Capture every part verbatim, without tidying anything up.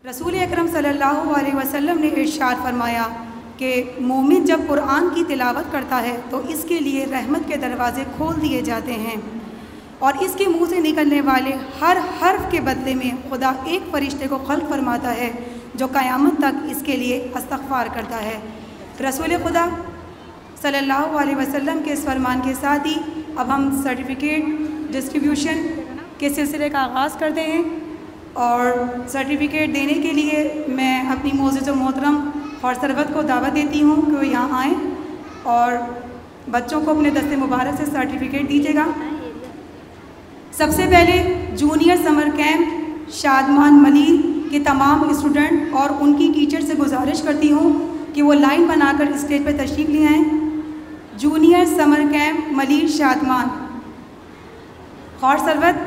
रसूल अकरम सल्लल्लाहु अलैहि वसल्लम ने इरशाद फरमाया कि मोमिन जब कुरान की तिलावत करता है तो इसके लिए रहमत के दरवाज़े खोल दिए जाते हैं और इसके मुंह से निकलने वाले हर हर्फ के बदले में खुदा एक फ़रिश्ते को खल्क़ फरमाता है जो क़यामत तक इसके लिए इस्तग़फ़ार करता है। रसूल खुदा सल्लल्लाहु अलैहि वसल्लम के इस फरमान के साथ ही अब हम सर्टिफ़िकेट डिस्ट्रीब्यूशन के सिलसिले का आगाज़ करते हैं और सर्टिफ़िकेट देने के लिए मैं अपनी मोअज़्ज़ज़ मोहतरम और सरवत को दावत देती हूँ कि वो यहाँ आएँ और बच्चों को अपने दस्ते मुबारक से सर्टिफ़िकेट दीजिएगा। सबसे पहले junior summer camp Shadman Malir के तमाम स्टूडेंट और उनकी टीचर से गुजारिश करती हूँ कि वो लाइन बनाकर स्टेज पर तशरीफ़ ले आएँ। Junior summer camp Malir Shadman और सरवत,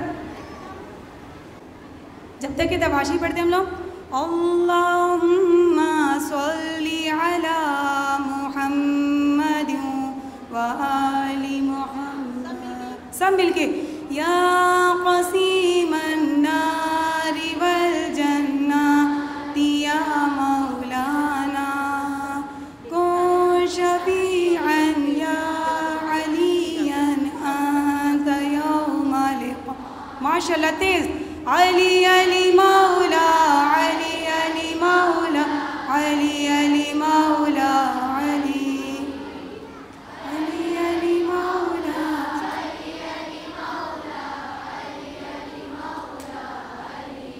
जब तक के तवाशी पढ़ते हम लोग अल्लाहुम्मा सल्ली अला मुहम्मद व आलि मुहम्मद, सब मिलके या क़सीमन नारि वल जन्नति या मौलाना कुन शफीअन या अलियन अंत यौमल क़ियामह। माशाअल्लाह तेज़ अली अली मौला अली अली मौला अली अली मौला अली अली अली मौला अली अली मौला अली अली मौला अली।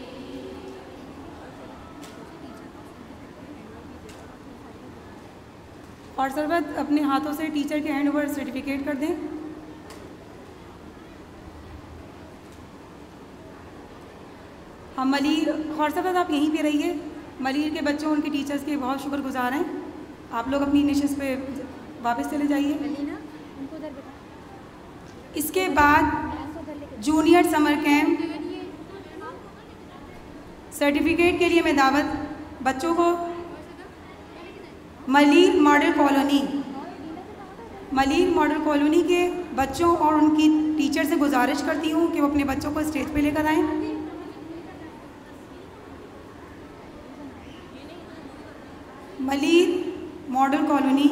और सरबत अपने हाथों से टीचर के हैंड ओवर सर्टिफिकेट कर दें। हम मलिर और सरबत आप यहीं पे रहिए। मलिर के बच्चों उनके टीचर्स के बहुत शुक्रगुजार हैं। आप लोग अपनी निशिस्त पे वापस चले जाइए। इसके बाद जूनियर समर कैंप सर्टिफिकेट के लिए मैं दावत बच्चों को Malir model colony Malir model colony के बच्चों और उनकी टीचर से गुजारिश करती हूँ कि वो अपने बच्चों को स्टेज पे लेकर आएँ। मलिर मॉडल कॉलोनी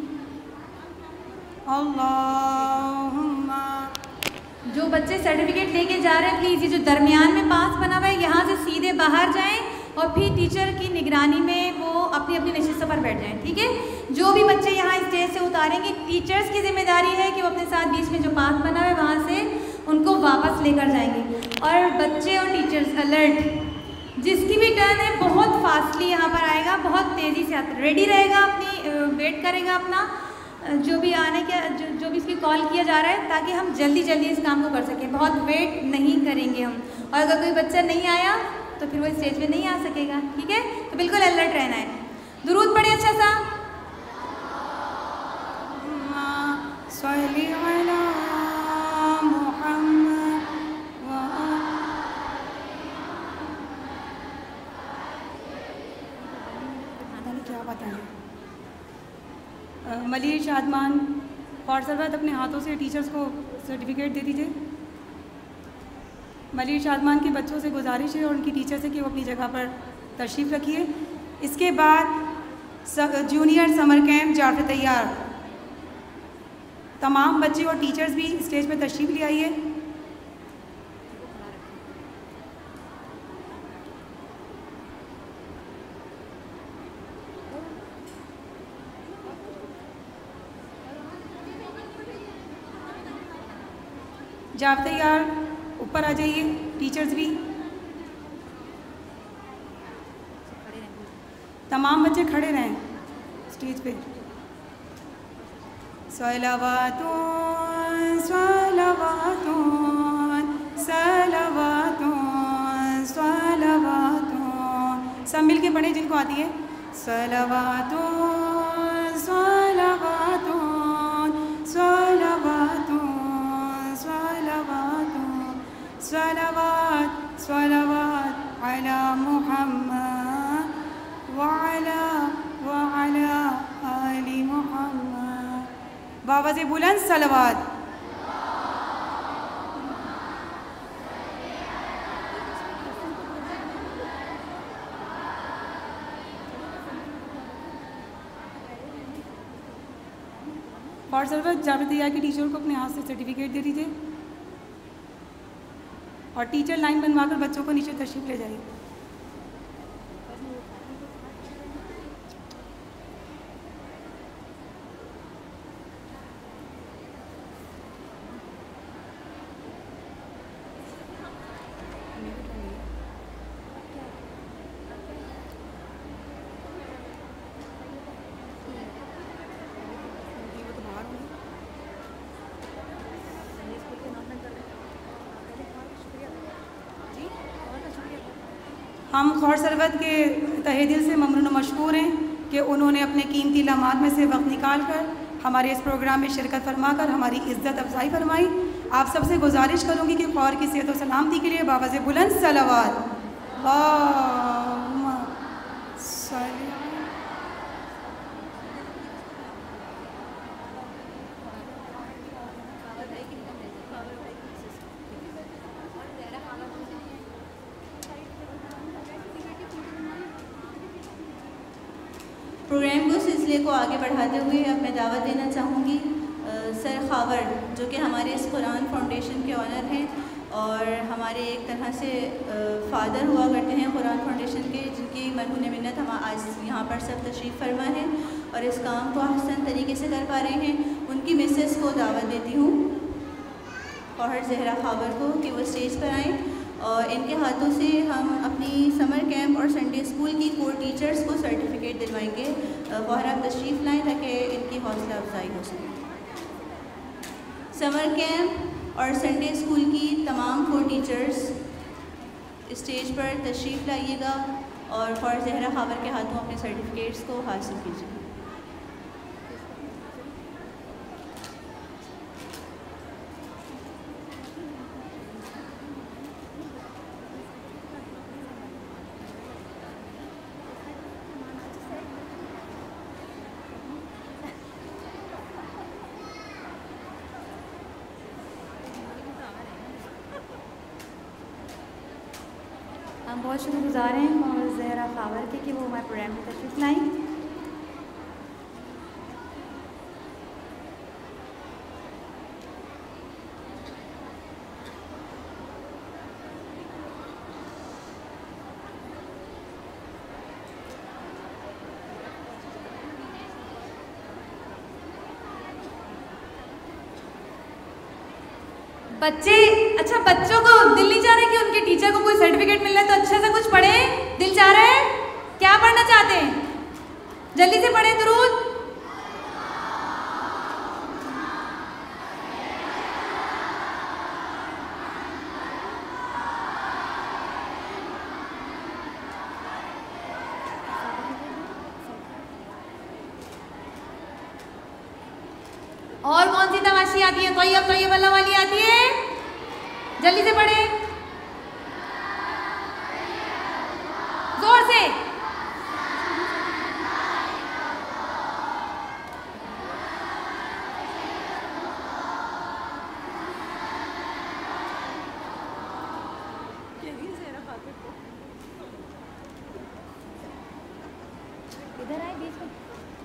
अल्लाहुम्मा। जो बच्चे सर्टिफिकेट लेके जा रहे हैं प्लीज़ ये जो दरमियान में पास बना हुआ है यहाँ से सीधे बाहर जाएं और फिर टीचर की निगरानी में वो अपनी अपनी नशिस्तों पर बैठ जाएं, ठीक है। जो भी बच्चे यहाँ स्टेज से उतारेंगे टीचर्स की जिम्मेदारी है कि वो अपने साथ बीच में जो पास बना हुआ है वहाँ से उनको वापस लेकर जाएंगे। और बच्चे और टीचर्स अलर्ट, जिसकी भी टर्न है बहुत फास्टली यहाँ पर आएगा, बहुत तेज़ी से आता रेडी रहेगा, अपनी वेट करेगा अपना जो भी आने के जो, जो भी इसकी कॉल किया जा रहा है ताकि हम जल्दी जल्दी इस काम को कर सकें। बहुत वेट नहीं करेंगे हम, और अगर कोई बच्चा नहीं आया तो फिर वो स्टेज पे नहीं आ सकेगा, ठीक है। तो बिल्कुल अलर्ट रहना है। दुरूद पढ़े अच्छा सा। क्या बताएं। मलिर शादमान और सरवत अपने हाथों से टीचर्स को सर्टिफिकेट दे दीजिए। मलिर शादमान के बच्चों से गुजारिश है और उनकी टीचर से कि वो अपनी जगह पर तशरीफ़ रखिए। इसके बाद जूनियर समर कैंप जाफर तैयार, तमाम बच्चे और टीचर्स भी स्टेज पर तशरीफ़ ले आइए। जाफर तैयार ऊपर आ जाइए, टीचर्स भी, तमाम बच्चे खड़े रहें स्टेज पे। सलावातुन सलावातुन सलावातुन सलावातुन, सब मिल के पढ़े जिनको आती है। सलावातुन सलावातुन सलावातुन सलावातुन सलावात सलावात अला मुहम्मद व अला व अला आलि मुहम्मद। बावाज़े बुलंद सलावात। और सरवत जावेद तैयार की टीचर को अपने हाथ से सर्टिफिकेट दे दीजिए और टीचर लाइन बनवाकर बच्चों को नीचे तशरीफ़ ले जाइए। हम खौर सरवत के तहे दिल से ममनून और मशकूर हैं कि उन्होंने अपने कीमती लम्हात में से वक्त निकाल कर हमारे इस प्रोग्राम में शिरकत फरमा कर हमारी इज़्ज़त अफजाई फरमाई। आप सबसे गुजारिश करूँगी कि खौर की सेहत और सलामती के लिए बाबा से बुलंद सलावत। प्रोग्राम को सिलसिले को आगे बढ़ाते हुए अब मैं दावत देना चाहूँगी सर खावर, जो कि हमारे इस कुरान फाउंडेशन के ऑनर हैं और हमारे एक तरह से फादर हुआ करते हैं कुरान फाउंडेशन के, जिनकी मरहून मिन्नत हम आज यहाँ पर सब तशरीफ़ फरमा हैं और इस काम को आसान तरीके से कर पा रहे हैं। उनकी मिसेस को दावत देती हूँ, फौहर जहरा खावर को, कि वो स्टेज पर आएँ और इनके हाथों से हम अपनी समर कैंप और संडे स्कूल की कोर टीचर्स को सर्टिफिकेट दिलवाएंगे। फौहर आप तशरीफ़ लाएँ ताकि इनकी हौसला अफजाई हो सके। समर कैंप और संडे स्कूल की तमाम कोर टीचर्स स्टेज पर तशरीफ़ लाइएगा और फौहर जहरा खावर के हाथों अपने सर्टिफिकेट्स को हासिल कीजिए। हम बहुत शुक्रगुजार हैं और ज़हरा खावर के कि वो हमारे प्रोग्राम में तशरीफ़ लाई। बच्चे, अच्छा बच्चों को दिल नहीं चाह रहा है कि उनके टीचर को कोई सर्टिफिकेट मिल रहा है तो अच्छे से कुछ पढ़ें? दिल चाह रहा है? क्या पढ़ना चाहते हैं? जल्दी से पढ़ें दुरूद। और कौन सी तमाशी आती है? तोयब तोयब वाला वाली आती है? जल्दी से पढ़े, जोर से। इधर आए बीच में।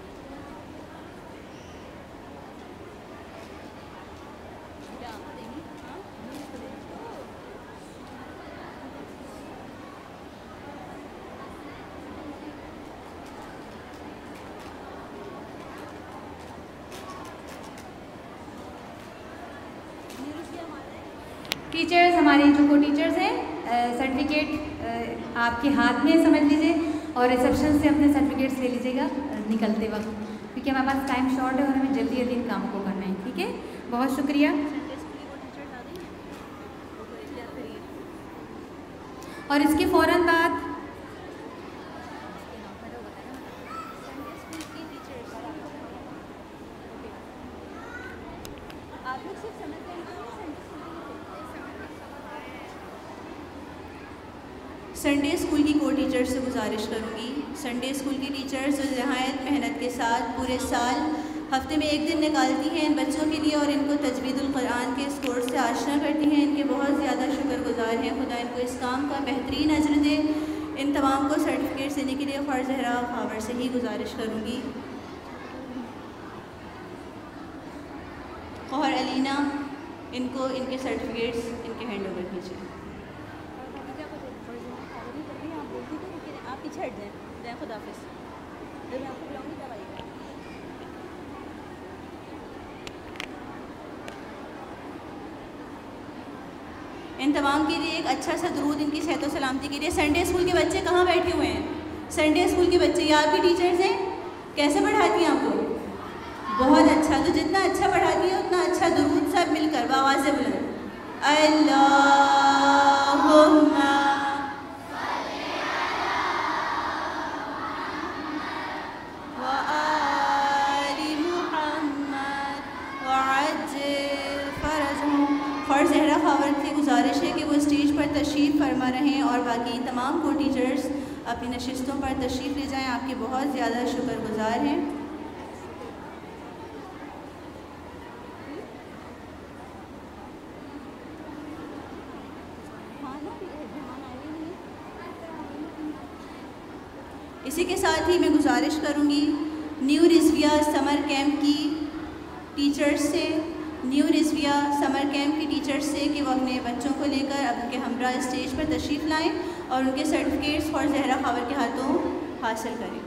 टीचर्स, हमारे जो को टीचर्स हैं, सर्टिफिकेट आपके हाथ में समझ लीजिए और रिसेप्शन से अपने सर्टिफिकेट्स ले लीजिएगा निकलते वक्त, क्योंकि हमारे पास टाइम शॉर्ट है और हमें जल्दी जल्दी इन कामों को करना है। ठीक है, बहुत शुक्रिया। और इसके फ़ौरन बाद संडे स्कूल की को टीचर्स से गुजारिश करूँगी, संडे स्कूल की टीचर्स जो नहायत मेहनत के साथ पूरे साल हफ्ते में एक दिन निकालती हैं इन बच्चों के लिए और इनको तजवीदुल कुरान के इस कोर्स से आशना करती हैं, इनके बहुत ज़्यादा शुक्रगुजार हैं। खुदा इनको इस काम का बेहतरीन अजर दे। इन तमाम को सर्टिफिकेट देने के लिए फौहर जहरा खावर से ही गुजारिश करूँगी। ख़ौहर अलीना, इनको इनके सर्टिफिकेट्स इनके हैंड ओवर कीजिए। आप पीछे हट जाएँ, जय खुदाफिज़। जब मैं आपको बुलाऊँगी तब आइएगा। इन तमाम के लिए एक अच्छा सा दुरूद, इनकी सेहत व सलामती के लिए। संडे स्कूल के बच्चे कहाँ बैठे हुए हैं? संडे स्कूल के बच्चे, ये आपकी टीचर्स हैं? कैसे पढ़ाती हैं आपको? बहुत अच्छा। तो जितना अच्छा पढ़ाती है उतना अच्छा दुरूद सब मिलकर आवाज़ से बुलंद, अल्लाहुम्मा व आलि मुहम्मद व अज्जिल फरजहुम। ख़ौहर ज़हरा खावर की गुजारिश है कि वो स्टेज पर तशरीफ़ फरमा रहें और बाकी तमाम को टीचर्स अपनी नशिस्तों पर तशरीफ़ ले जाएं। आपके बहुत ज़्यादा शुक्रगुज़ार हैं। इसी के साथ ही मैं गुजारिश करूँगी न्यू रिज़विया समर कैंप की टीचर्स से न्यू रिज़विया समर कैंप की टीचर्स से कि वो अपने बच्चों को लेकर अब उनके हमरा स्टेज पर तशरीफ़ लाएं और उनके सर्टिफिकेट्स ख़ौहर ज़हरा खावर के हाथों हासिल करें।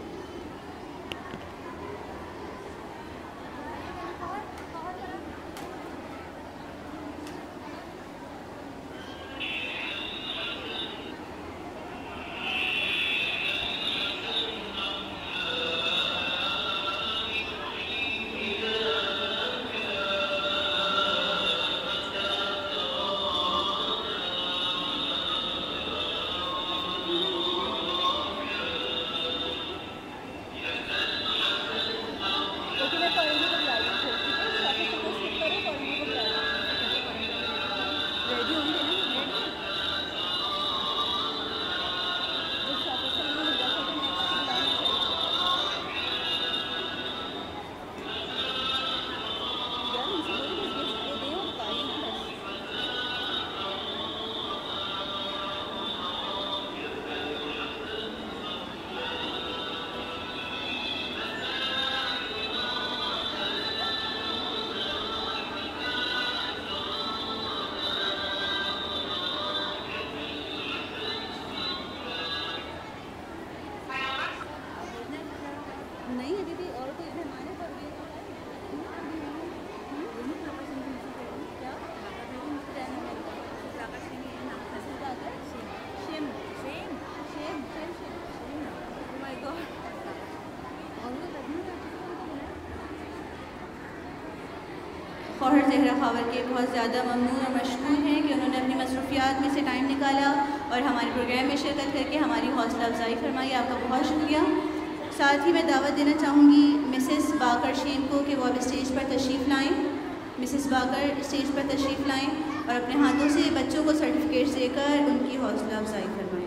ख़ौहर ज़हरा खावर के बहुत ज़्यादा ममनून और मशकूर हैं कि उन्होंने अपनी मसरूफ़ियात में से टाइम निकाला और हमारे प्रोग्राम में शिरकत करके हमारी हौसला अफजाई फरमाई। आपका बहुत शुक्रिया। साथ ही मैं दावत देना चाहूँगी मिसेस बाकर शेम को कि वो अब स्टेज पर तशरीफ़ लाएँ। मिसेस बाकर स्टेज पर तशरीफ़ लाएँ और अपने हाथों से बच्चों को सर्टिफिकेट्स देकर उनकी हौसला अफजाई फरमाएँ।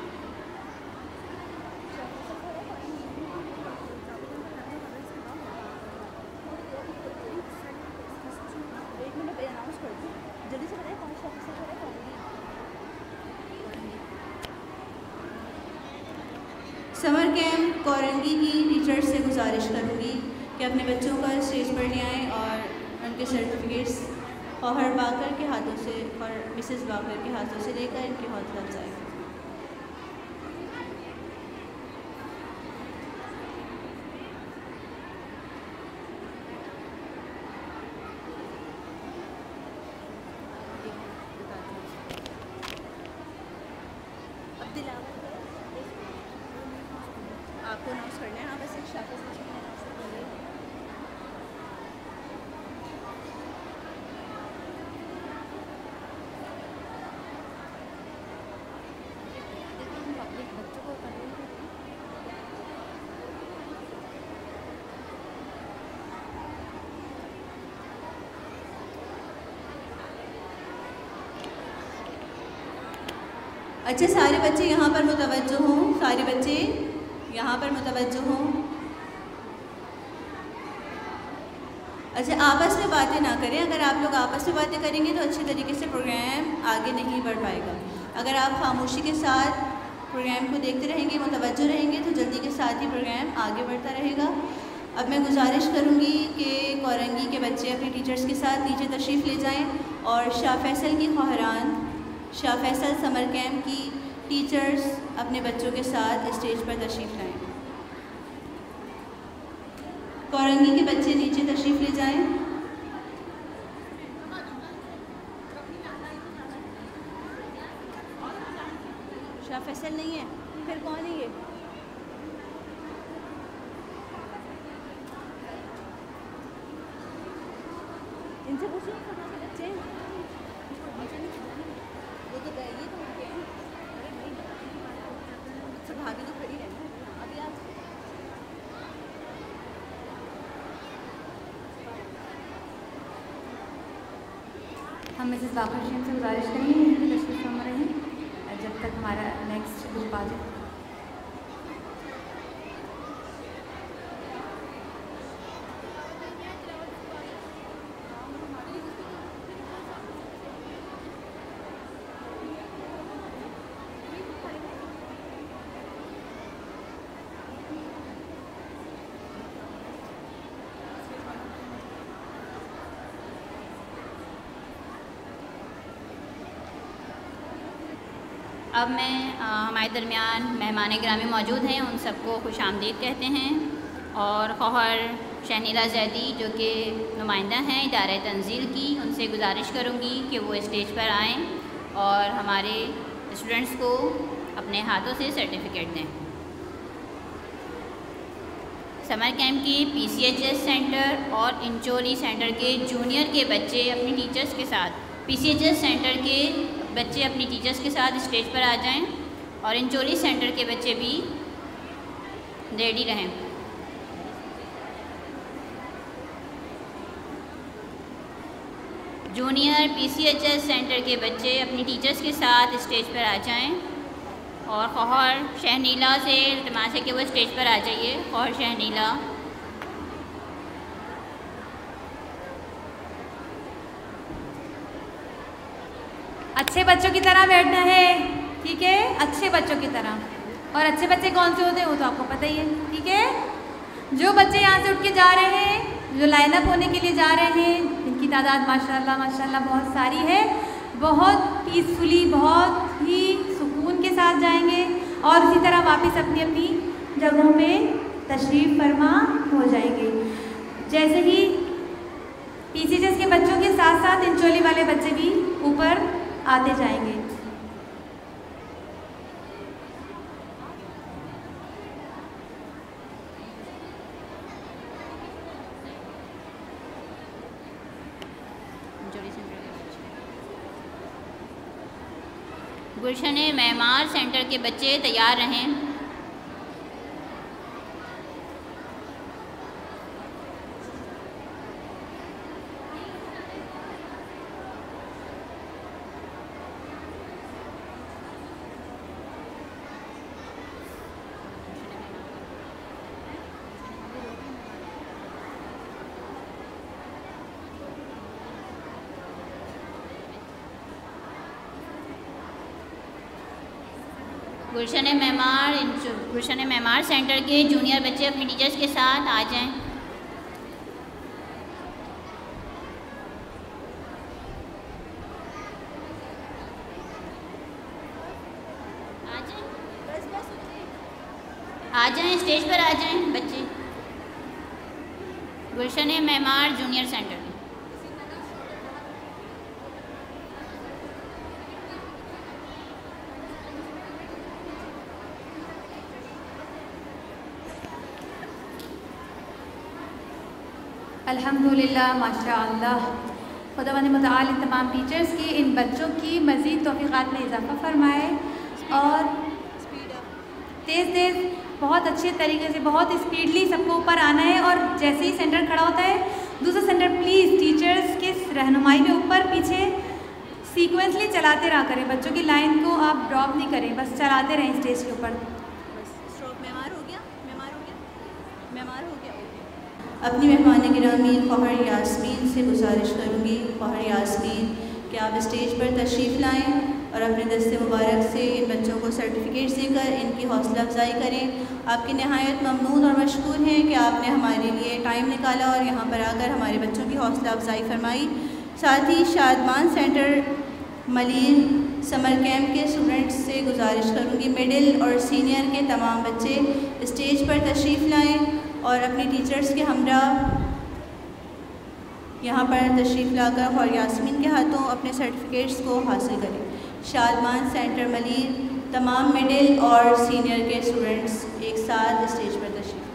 समर कैंप कोरंगी की टीचर्स से गुजारिश करूँगी कि अपने बच्चों को स्टेज पर ले आएँ और उनके सर्टिफिकेट्स ख़ौहर बाकर के हाथों से और मिसेस बाकर के हाथों से लेकर इनकी हौसला अफजाई। आपको अनाउंस करना है। हाँ बस एक शाखा से अनाउंस करेंगे। अच्छा सारे बच्चे यहाँ पर मुतवज्जो हों, सारे बच्चे यहाँ पर मुतवज्जो हों। अच्छा आपस में बातें ना करें। अगर आप लोग आपस में बातें करेंगे तो अच्छे तरीके से प्रोग्राम आगे नहीं बढ़ पाएगा। अगर आप खामोशी के साथ प्रोग्राम को देखते रहेंगे, मुतवज्जो रहेंगे तो जल्दी के साथ ही प्रोग्राम आगे बढ़ता रहेगा। अब मैं गुजारिश करूँगी कि कोरंगी के बच्चे अपने टीचर्स के साथ नीचे तशरीफ़ ले जाएं और शाह फैसल की ख़ुरान, शाह फैसल समर कैम्प की टीचर्स अपने बच्चों के साथ स्टेज पर तशरीफ़ लाएं। कोरंगी के बच्चे नीचे तशरीफ़ ले जाएं। शाह फैसल नहीं है, फिर कौन है ये? इनसे पूछिए कहाँ के बच्चे हैं? वो तो गए, ये तो उनके हैं। अरे नहीं, अच्छा भाभी तो खड़ी रहना अभी आप। हम मिसेस बाबर शरीफ से गुजारिश करेंगे तशरीफ़ फरमा रहे हैं जब तक हमारा नेक्स्ट ग्रुप आ जाए। अब मैं आ, हमारे दरमियान मेहमान गिरामी मौजूद हैं, उन सबको खुश आमदीद कहते हैं और खौहर शहनीला जैदी जो कि नुमाइंदा हैं इदारे तंजील की, उनसे गुजारिश करूँगी कि वो स्टेज पर आएँ और हमारे स्टूडेंट्स को अपने हाथों से सर्टिफिकेट दें। समर कैंप के P C H S centre और इंचोली सेंटर के जूनियर के बच्चे अपनी टीचर्स के साथ, P C H S centre के बच्चे अपनी टीचर्स के साथ स्टेज पर आ जाएं और इंचोली सेंटर के बच्चे भी रेडी रहें। Junior P C H S centre के बच्चे अपनी टीचर्स के साथ स्टेज पर आ जाएं और खौहर शहनीला से इल्तिमास है कि वो स्टेज पर आ जाइए। खौहर शहनीला, अच्छे बच्चों की तरह बैठना है, ठीक है, अच्छे बच्चों की तरह। और अच्छे बच्चे कौन से होते हैं वो तो आपको पता ही है, ठीक है। जो बच्चे यहाँ से उठ के जा रहे हैं, जो लाइनअप होने के लिए जा रहे हैं, इनकी तादाद माशाल्लाह माशाल्लाह बहुत सारी है, बहुत पीसफुली, बहुत ही सुकून के साथ जाएंगे और इसी तरह वापस अपनी अपनी जगहों पे तशरीफ़ फरमा हो जाएंगे। जैसे ही पी सी एच एस के बच्चों के साथ साथ इंचोली वाले बच्चे भी ऊपर आते जाएंगे। गुलशन मेमार सेंटर के बच्चे तैयार रहें। गुलशन मेमार गुलशन मेमार सेंटर के जूनियर बच्चे अपनी टीचर्स के साथ आ जाएं। आ जाएं आ जाएं स्टेज पर आ जाएं बच्चे। Gulshan Memar junior centre. अल्हम्दुलिल्लाह माशाअल्लाह, खुदावंद मुतआल तमाम टीचर्स की इन बच्चों की मज़ीद तौफ़ीक़ात में इजाफ़ा फरमाए और तेज़ तेज़ बहुत अच्छे तरीके से बहुत स्पीडली सबको ऊपर आना है। और जैसे ही सेंटर खड़ा होता है दूसरा सेंटर प्लीज़ टीचर्स के रहनुमाई में ऊपर पीछे सीक्वेंसली चलाते रहा करें, बच्चों की लाइन को आप ड्रॉप नहीं करें, बस चलाते रहें स्टेज के ऊपर। मेमार हो गया मेमार हो गया मेमार हो गया अपनी मेहमान गिरामी खौहर यास्मीन से गुजारिश करूँगी, खौहर यास्मीन कि आप स्टेज पर तशरीफ़ लाएँ और अपने दस्ते मुबारक से इन बच्चों को सर्टिफिकेट्स देकर इनकी हौसला अफजाई करें। आपकी नहायत ममनून और मशकूर हैं कि आपने हमारे लिए टाइम निकाला और यहाँ पर आकर हमारे बच्चों की हौसला अफजाई फरमाई। साथ ही Shadman centre Malir summer camp के स्टूडेंट्स से गुजारिश करूँगी मिडिल और सीनियर के तमाम बच्चे स्टेज पर तशरीफ़ लाएँ और अपनी टीचर्स के हमरा यहाँ पर तशरीफ़ लाकर और यास्मीन के हाथों अपने सर्टिफिकेट्स को हासिल करें। शादमान सेंटर मलीर तमाम मिडिल और सीनियर के स्टूडेंट्स एक साथ स्टेज पर तशरीफ़ लाएँ।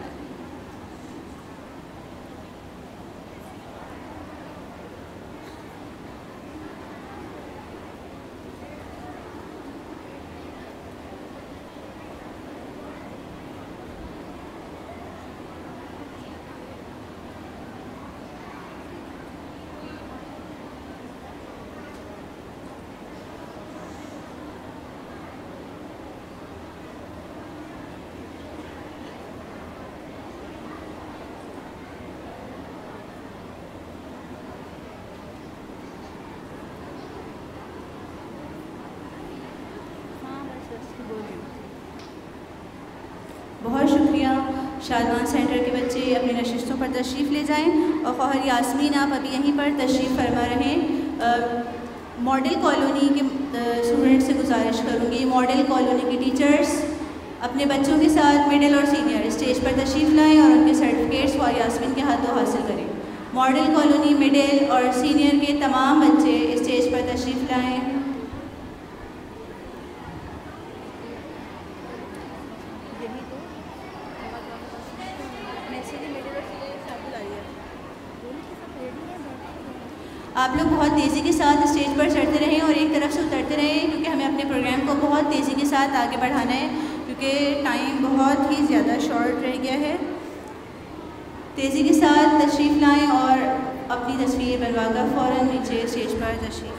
बहुत शुक्रिया। शादमान सेंटर के बच्चे अपनी नशिस्तों पर तशरीफ़ ले जाएं और ख़ौहर यास्मीन आप अभी यहीं पर तशरीफ़ फरमा रहें। मॉडल कॉलोनी के स्टूडेंट से गुजारिश करूँगी मॉडल कॉलोनी के टीचर्स अपने बच्चों के साथ मिडिल और सीनियर स्टेज पर तशरीफ़ लाएँ और उनके सर्टिफिकेट्स ख़ौहर यास्मीन के हाथों हासिल करें। मॉडल कॉलोनी मिडिल और सीनियर के तमाम बच्चे स्टेज पर तशरीफ़ लाएँ। आप लोग बहुत तेज़ी के साथ स्टेज पर चढ़ते रहें और एक तरफ से उतरते रहें क्योंकि हमें अपने प्रोग्राम को बहुत तेज़ी के साथ आगे बढ़ाना है क्योंकि टाइम बहुत ही ज़्यादा शॉर्ट रह गया है। तेज़ी के साथ तशरीफ़ लाएं और अपनी तस्वीर बनवाकर फ़ौरन नीचे स्टेज पर तशरीफ़।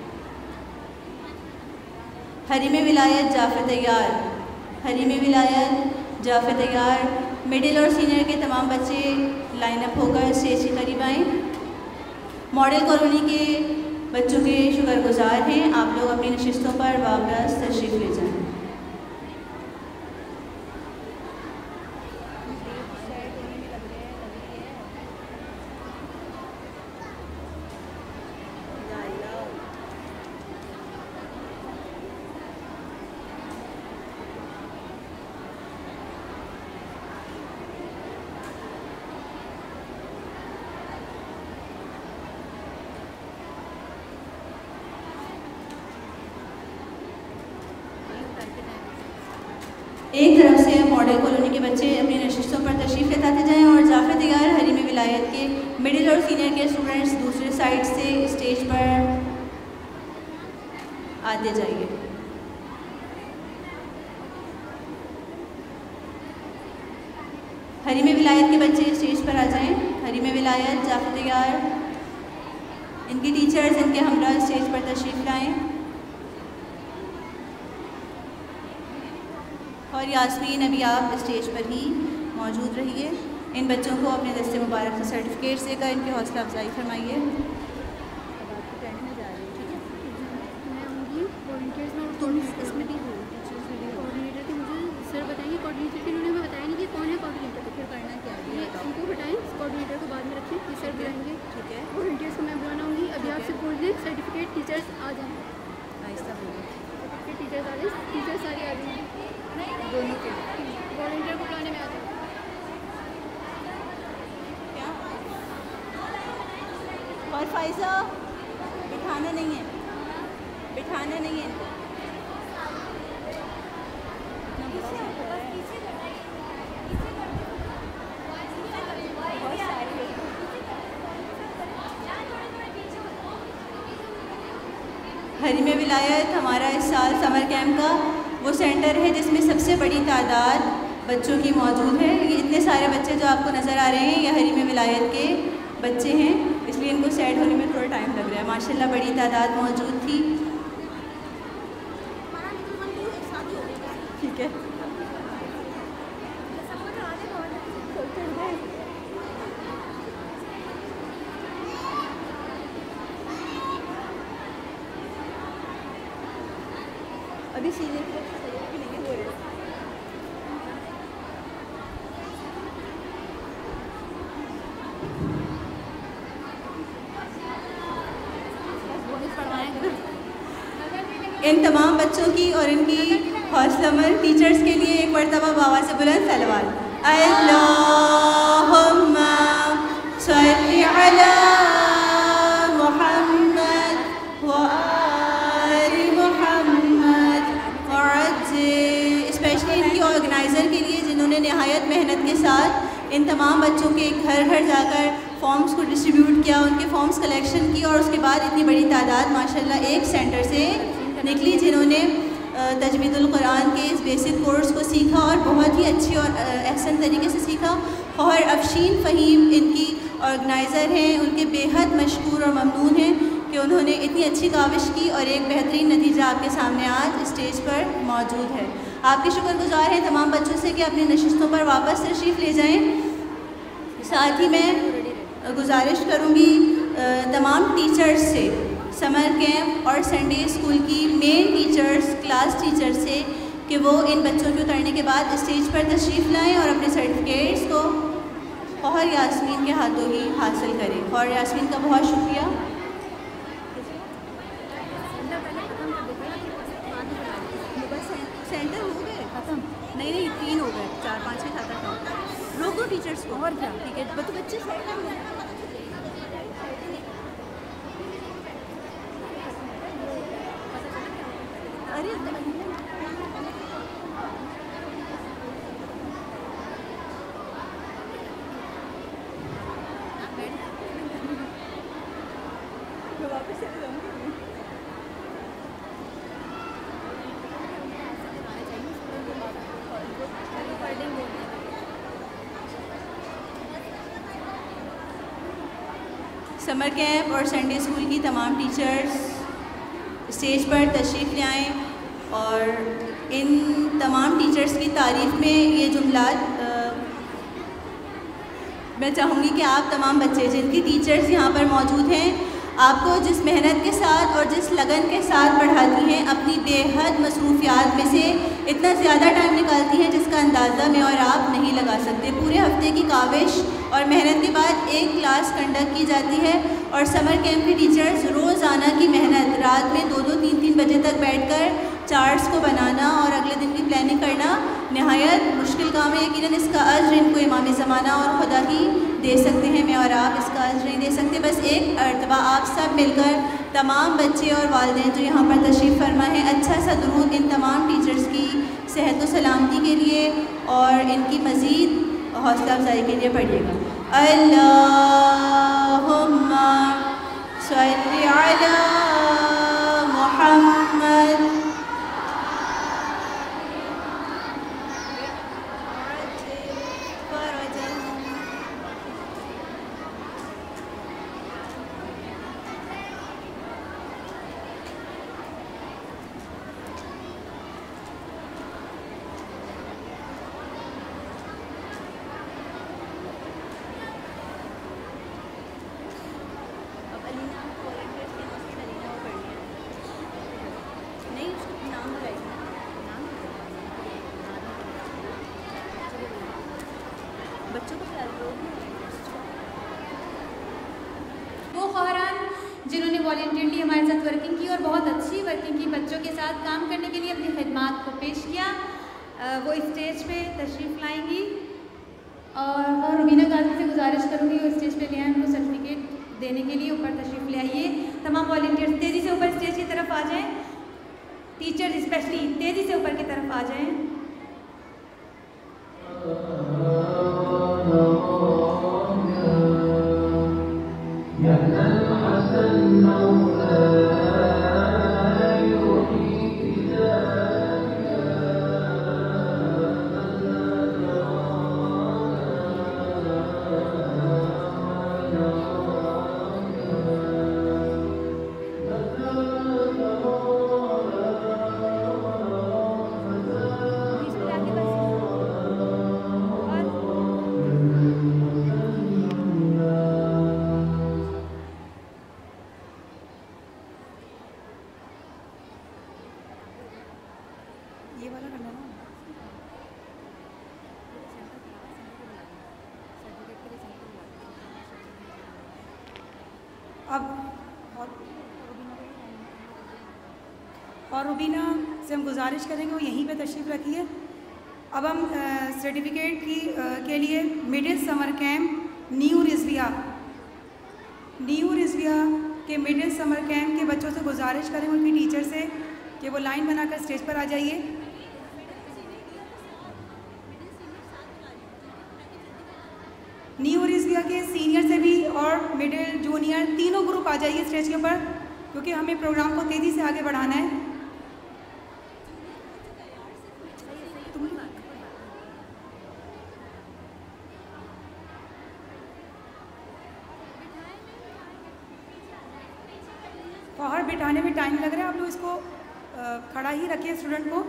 हरीम विलायत जाफ़र तैयार, हरीम विलायत जाफ़र तैयार। मिडिल और सीनियर के तमाम बच्चे लाइनअप होकर स्टेज के करीब आएँ। मॉडल कॉलोनी के बच्चों के शुक्रगुजार हैं। आप लोग अपनी नशिस्तों पर वापस तशरीफ़ ले जाएं। एक तरफ से मॉडल कॉलोनी के बच्चे अपनी नशिस्तों पर तशरीफ़ लेते जाएं और जाफ़र तैयार हरीम विलायत के मिडिल और सीनियर के स्टूडेंट्स दूसरे साइड से स्टेज पर आते जाइए। हरीम विलायत के बच्चे स्टेज पर आ जाएं। हरीम विलायत जाफ़र तैयार, इनके टीचर्स इनके हमरा स्टेज पर तशरीफ़ लाएँ और यास्मीन अभी आप स्टेज पर ही मौजूद रहिए। इन बच्चों को अपने दस्ते मुबारक से सर्टिफिकेट्स देकर इनकी हौसला अफजाई फरमाइए। इसमें भी कोऑर्डिनेटर थे, मुझे सर बताएंगे कोऑर्डिनेटर के, उन्होंने बताया नहीं कि कौन है कोऑर्डिनेटर, तो फिर करना क्या है उनको बताएं। कोऑर्डिनेटर को बाद में रखें, ये सर बुलाएंगे। ठीक है, वॉलंटियर्स को मैं बुलाना होंगी। अभी आपसे बोल दें सर्टिफिकेट टीचर्स आ जाएँ, आहिस्ता बोलिए। सर्टिफिकेट टीचर्स आ जाए, टीचर्स सारे आ जाएंगे दोनों के वॉलंटियर को बुलाने में आ जाए। क्या और फाइजा बिठाना नहीं है, बिठाना नहीं है इनको। हरीम विलायत हमारा इस साल समर कैंप का वो सेंटर है जिसमें सबसे बड़ी तादाद बच्चों की मौजूद है। ये इतने सारे बच्चे जो आपको नज़र आ रहे हैं ये हरीम विलायत के बच्चे हैं, इसलिए इनको सेट होने में थोड़ा टाइम लग रहा है। माशाल्लाह बड़ी तादाद मौजूद थी। ठीक है, अभी सीने की तरफ से नहीं हो रहे। इन तमाम बच्चों की और इनकी हौसलामंद टीचर्स के लिए एक मरतबा बाबा से बुलंद सलवात। अल्लाहुम्मा सल्ली अला मुहम्मद व आलि मुहम्मद वअज्जिल। स्पेशली इनकी ऑर्गेनाइज़र के लिए जिन्होंने नहायत मेहनत के साथ इन तमाम बच्चों के घर घर जाकर फॉर्म्स को डिस्ट्रीब्यूट किया, उनके फॉर्म्स कलेक्शन की और उसके बाद इतनी बड़ी तादाद माशाल्लाह एक सेंटर से निकली जिन्होंने तजवीदुल कुरान के इस बेसिक कोर्स को सीखा और बहुत ही अच्छी और एहसन तरीके से सीखा। और अफशीन फ़हीम इनकी ऑर्गेनाइज़र हैं, उनके बेहद मशकूर और ममनून हैं कि उन्होंने इतनी अच्छी काविश की और एक बेहतरीन नतीजा आपके सामने आज स्टेज पर मौजूद है। आपके शुक्रगुजार हैं तमाम बच्चों से कि अपनी नशिस्तों पर वापस तशरीफ़ ले जाएँ। साथ ही मैं गुजारिश करूँगी तमाम टीचर्स से, समर कैंप और संडे स्कूल की मेन टीचर्स, क्लास टीचर्स से कि वो इन बच्चों के उतरने के बाद स्टेज पर तशरीफ़ लाएं और अपने सर्टिफिकेट्स को खौहर यास्मीन के हाथों ही हासिल करें। खौहर यास्मीन का बहुत शुक्रिया। सेंटर हो गए ख़त्म? नहीं नहीं तीन हो गए, चार पाँच छः सात आठ रोक दो टीचर्स को और क्या, ठीक है बच्चे बच्चे अरे वापस चले जाऊँगी। समर कैंप और संडे स्कूल की तमाम टीचर्स स्टेज पर तशरीफ़ ले आएँ और इन तमाम टीचर्स की तारीफ़ में ये जुमलात मैं चाहूँगी कि आप तमाम बच्चे जिनकी टीचर्स यहाँ पर मौजूद हैं आपको जिस मेहनत के साथ और जिस लगन के साथ पढ़ाती हैं, अपनी बेहद मसरूफियात में से इतना ज़्यादा टाइम निकालती हैं जिसका अंदाज़ा मैं और आप नहीं लगा सकते। पूरे हफ्ते की काविश और मेहनत के बाद एक क्लास कंडक्ट की जाती है और समर कैंप के टीचर्स रोज़ाना की मेहनत, रात में दो दो तीन तीन बजे तक बैठकर चार्ट्स को बनाना और अगले दिन की प्लानिंग करना नहायत मुश्किल काम है। यकीनन इसका अज्र इनको इमाम ज़माना और खुदा ही दे सकते हैं, मैं और आप इसका अज्र नहीं दे सकते। बस एक मरतबा आप सब मिलकर तमाम बच्चे और वालिदैन जो यहाँ पर तशरीफ़ फरमा है अच्छा सा दुरूद इन तमाम टीचर्स की सेहत व सलामती के लिए और इनकी मज़ीद हौसला अफजाई के लिए पढ़िएगा। अल्लाहुम्मा सल्ली अला मुहम्मद वो खौहरान जिन्होंने वॉलंटियरली हमारे साथ वर्किंग की और बहुत अच्छी वर्किंग की, बच्चों के साथ काम करने के लिए अपनी खिदमात को पेश किया, वो स्टेज पे तशरीफ़ लाएंगी और और रुबीना काज़ी से गुजारिश करूँगी वो स्टेज पे ले आए, उनको सर्टिफिकेट देने के लिए ऊपर तशरीफ़ ले आइए। तमाम वॉलंटियर्स तेज़ी से ऊपर स्टेज की तरफ आ जाएँ, टीचर स्पेशली तेज़ी से ऊपर की तरफ आ जाएँ। अब और और रुबीना से हम गुजारिश करेंगे वो यहीं पे तशरीफ़ रखिए। अब हम सर्टिफिकेट की आ, के लिए middle summer camp new Rizvia new Rizvia के मिडिल समर कैम्प के बच्चों से गुजारिश करें उनकी टीचर से कि वो लाइन बनाकर स्टेज पर आ जाइए। न्यू रिजविया के सीनियर से भी और मिडिल जूनियर तीनों ग्रुप आ जाइए स्टेज के ऊपर, क्योंकि हमें प्रोग्राम को तेज़ी से आगे बढ़ाना है। बाहर बिठाने में टाइम लग रहा है, आप लोग इसको खड़ा ही रखिए स्टूडेंट को।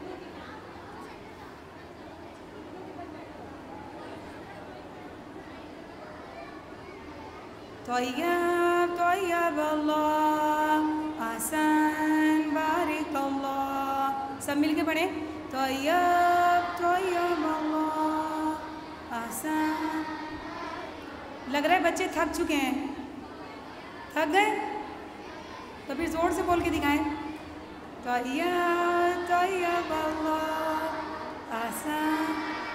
तय्यब तय्यब अल्लाह अहसन बारिक अल्लाह, सब मिल के पढ़े। तय्यब तय्यब अल्लाह अहसन। लग रहा है बच्चे थक चुके हैं, थक गए तो फिर ज़ोर से बोल के दिखाएं। तय्यब तय्यब अल्लाह अहसन,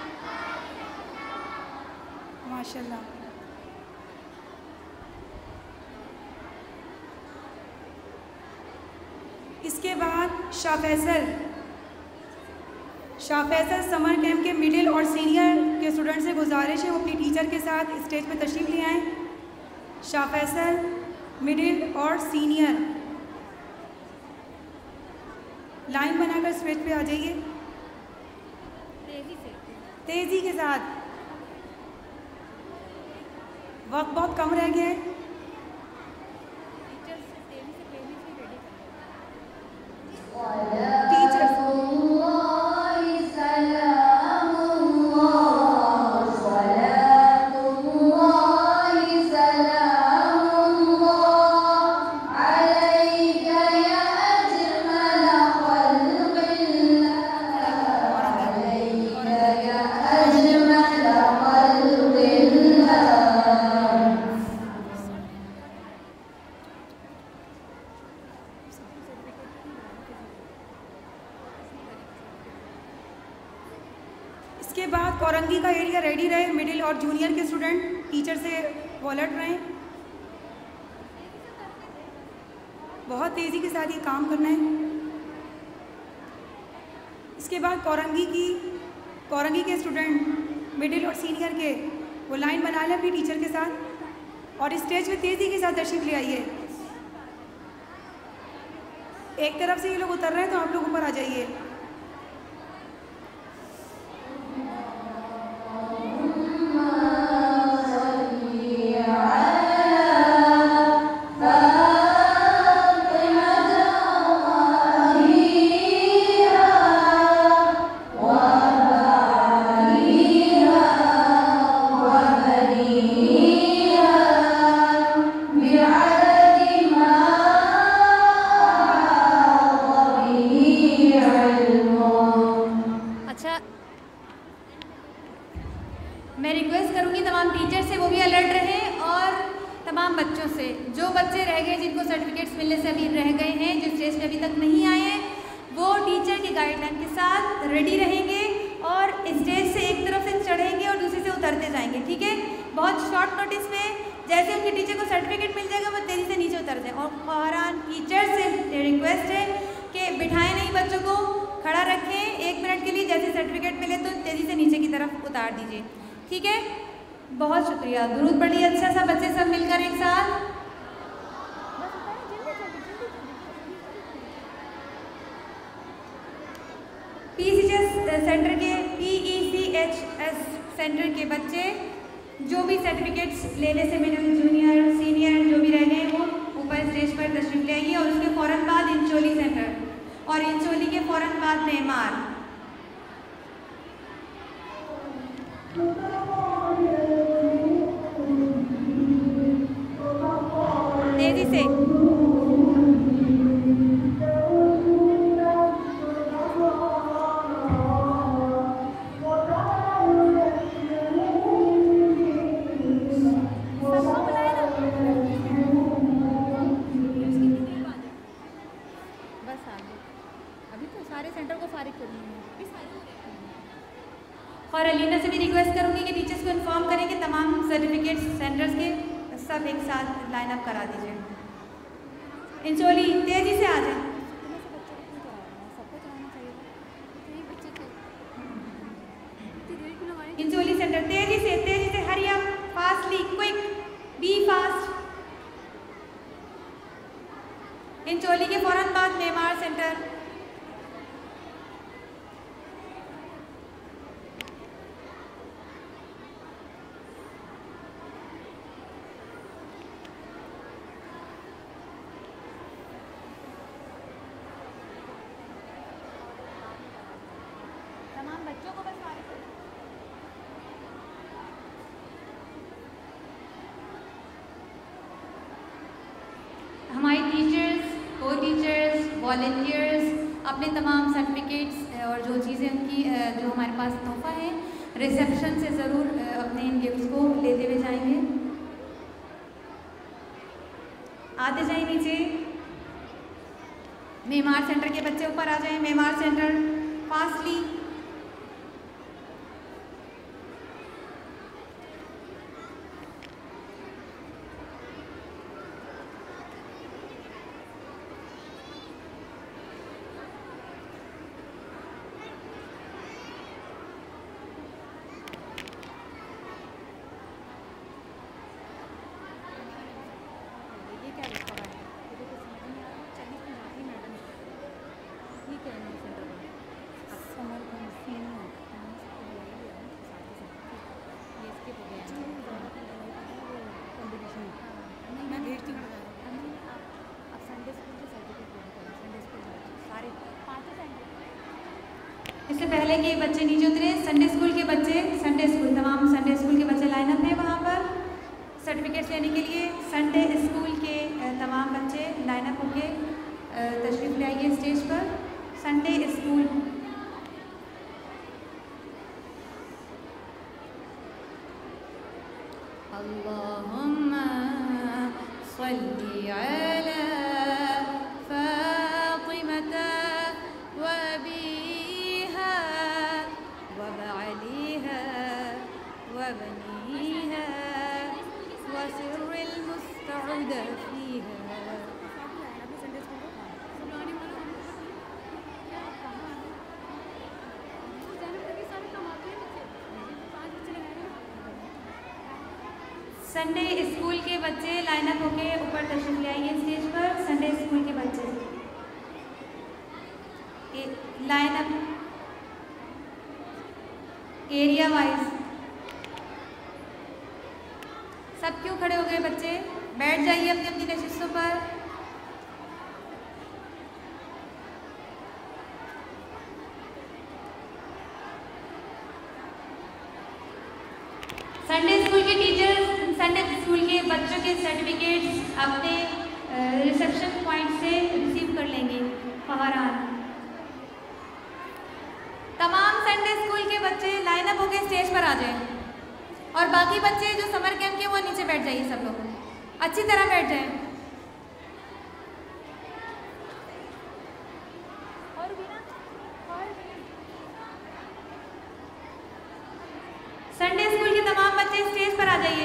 माशाल्लाह। इसके बाद शाह फैसल शाह फैसल समर कैंप के मिडिल और सीनियर के स्टूडेंट से गुजारिश है वो अपनी टीचर के साथ स्टेज पर तशरीफ़ ले आएँ। शाह फैसल मिडिल और सीनियर लाइन बनाकर स्टेज पे आ जाइए तेज़ी से तेज़ी के साथ। वक्त बहुत कम रह गया है। इसके बाद कोरंगी का एरिया रेडी रहे, मिडिल और जूनियर के स्टूडेंट टीचर से वॉलट रहें। बहुत तेज़ी के साथ ये काम करना है। इसके बाद कोरंगी की कोरंगी के स्टूडेंट मिडिल और सीनियर के वो लाइन बना लें अपनी टीचर के साथ और स्टेज पे तेज़ी के साथ तशरीफ़ ले आइए। एक तरफ से ये लोग उतर रहे हैं तो आप लोग ऊपर आ जाइए। मैं रिक्वेस्ट करूंगी तमाम टीचर से वो भी अलर्ट रहें और तमाम बच्चों से जो बच्चे रह गए जिनको सर्टिफिकेट्स मिलने से अभी रह गए हैं, जो स्टेज पे अभी तक नहीं आए हैं, वो टीचर की गाइडलाइन के साथ रेडी रहेंगे और स्टेज से एक तरफ से चढ़ेंगे और दूसरी से उतरते जाएंगे। ठीक है, बहुत शॉर्ट नोटिस में जैसे उनके टीचर को सर्टिफिकेट मिल जाएगा वो तेज़ी से नीचे उतर जाए। और फौरन टीचर से रिक्वेस्ट है कि बिठाएं नहीं बच्चों को, खड़ा रखें एक मिनट के लिए, जैसे सर्टिफिकेट मिले तो तेज़ी से नीचे की तरफ उतार दीजिए। ठीक है, बहुत शुक्रिया। दुरूद पढ़िए अच्छा सा बच्चे सब मिलकर एक साथ। पीसीएचएस सेंटर के पीईसीएचएस सेंटर के बच्चे जो भी सर्टिफिकेट्स लेने से मिडिल जूनियर सीनियर जो भी रह गए वो ऊपर स्टेज पर तशरीफ ले आइए और उसके फ़ौरन बाद इंचोली सेंटर और इंचोली के फ़ौरन बाद नेमार। तेजी से और अलीना से भी रिक्वेस्ट करूँगी कि टीचर्स को इन्फॉर्म करें कि तमाम सर्टिफिकेट सेंटर्स के सब एक साथ लाइन अप करा दीजिए। इंचोली तेज़ी से आ जाए। इंचोली सेंटर तेज़ी से तेज़ी से, hurry up, fastly, quick, be fast. Incholi के फौरन बाद मेमार सेंटर। तमाम बच्चों को बस हमारी टीचर्स, को टीचर्स, वॉलंटियर्स अपने तमाम सर्टिफिकेट्स और जो चीज़ें उनकी जो हमारे पास तोहफा है रिसेप्शन से ज़रूर अपने इन गिफ्ट्स को लेते हुए जाएंगे। आते जाएं नीचे। मेमार सेंटर के बच्चे ऊपर आ जाएं। Memar centre fastly. इससे पहले कि बच्चे नीचे उतरे, संडे स्कूल के बच्चे, संडे स्कूल तमाम संडे स्कूल के बच्चे लाइन अप हैं वहाँ पर सर्टिफिकेट्स लेने के लिए। संडे स्कूल के तमाम बच्चे लाइन अप होके तशरीफ़ ले आइए स्टेज पर। संडे स्कूल अल्लाहुम्मा सल्ली अला फातिमता व अबीहा व बअलीहा व बनीहा व सिर्रिल मुस्तऊद फीहा। संडे स्कूल के बच्चे लाइन अप होके ऊपर तशरीफ ले आइए स्टेज पर। संडे स्कूल के बच्चे लाइन अप एरिया वाइज। सब क्यों खड़े हो गए बच्चे? बैठ जाइए अपनी अपनी नशिस्तों पर। संडे स्कूल के टीचर्स संडे स्कूल के बच्चों के सर्टिफिकेट्स अपने रिसेप्शन पॉइंट से रिसीव कर लेंगे फहरान। तमाम संडे स्कूल के बच्चे लाइन अप होकर स्टेज पर आ जाएं और बाकी बच्चे जो समर कैंप के वो नीचे बैठ जाइए। सब लोग अच्छी तरह बैठ जाएं। संडे स्कूल के तमाम बच्चे स्टेज पर आ जाइए।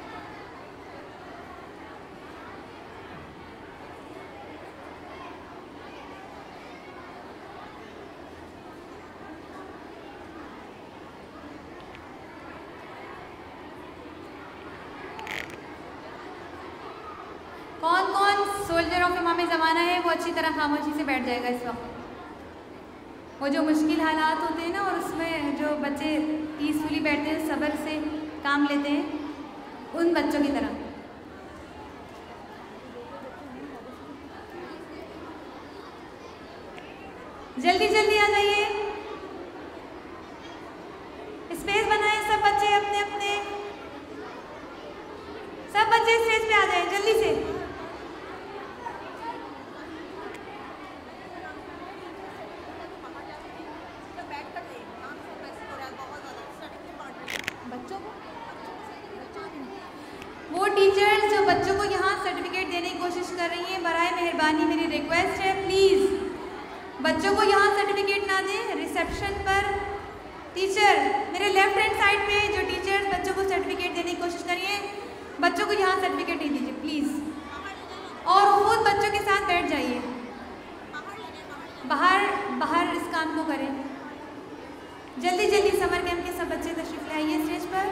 कौन कौन सोल्जर ऑफ इमाम ज़माना है वो अच्छी तरह खामोशी से बैठ जाएगा इस वक्त। वो जो मुश्किल हालात होते हैं ना और उसमें जो बच्चे पीसफुली बैठते हैं, सब्र से काम लेते हैं, उन बच्चों की तरह। जल्दी जल्दी आ जाइए। स्पेस बनाएं सब बच्चे अपने अपने। सब बच्चे स्टेज पे आ जाएं जल्दी से। वो टीचर्स जो बच्चों को यहाँ सर्टिफिकेट देने की कोशिश कर रही हैं, बराए मेहरबानी मेरी रिक्वेस्ट है प्लीज़ बच्चों को यहाँ सर्टिफिकेट ना दें, रिसेप्शन पर टीचर मेरे लेफ्ट हैंड साइड पे जो टीचर्स बच्चों को सर्टिफिकेट देने की कोशिश करिए, बच्चों को यहाँ सर्टिफिकेट दे दीजिए प्लीज़, और खुद बच्चों के साथ बैठ जाइए, बाहर बाहर इस काम को करें। जल्दी जल्दी समर कैंप के सब बच्चे तशरीफ ले आइए स्टेज पर।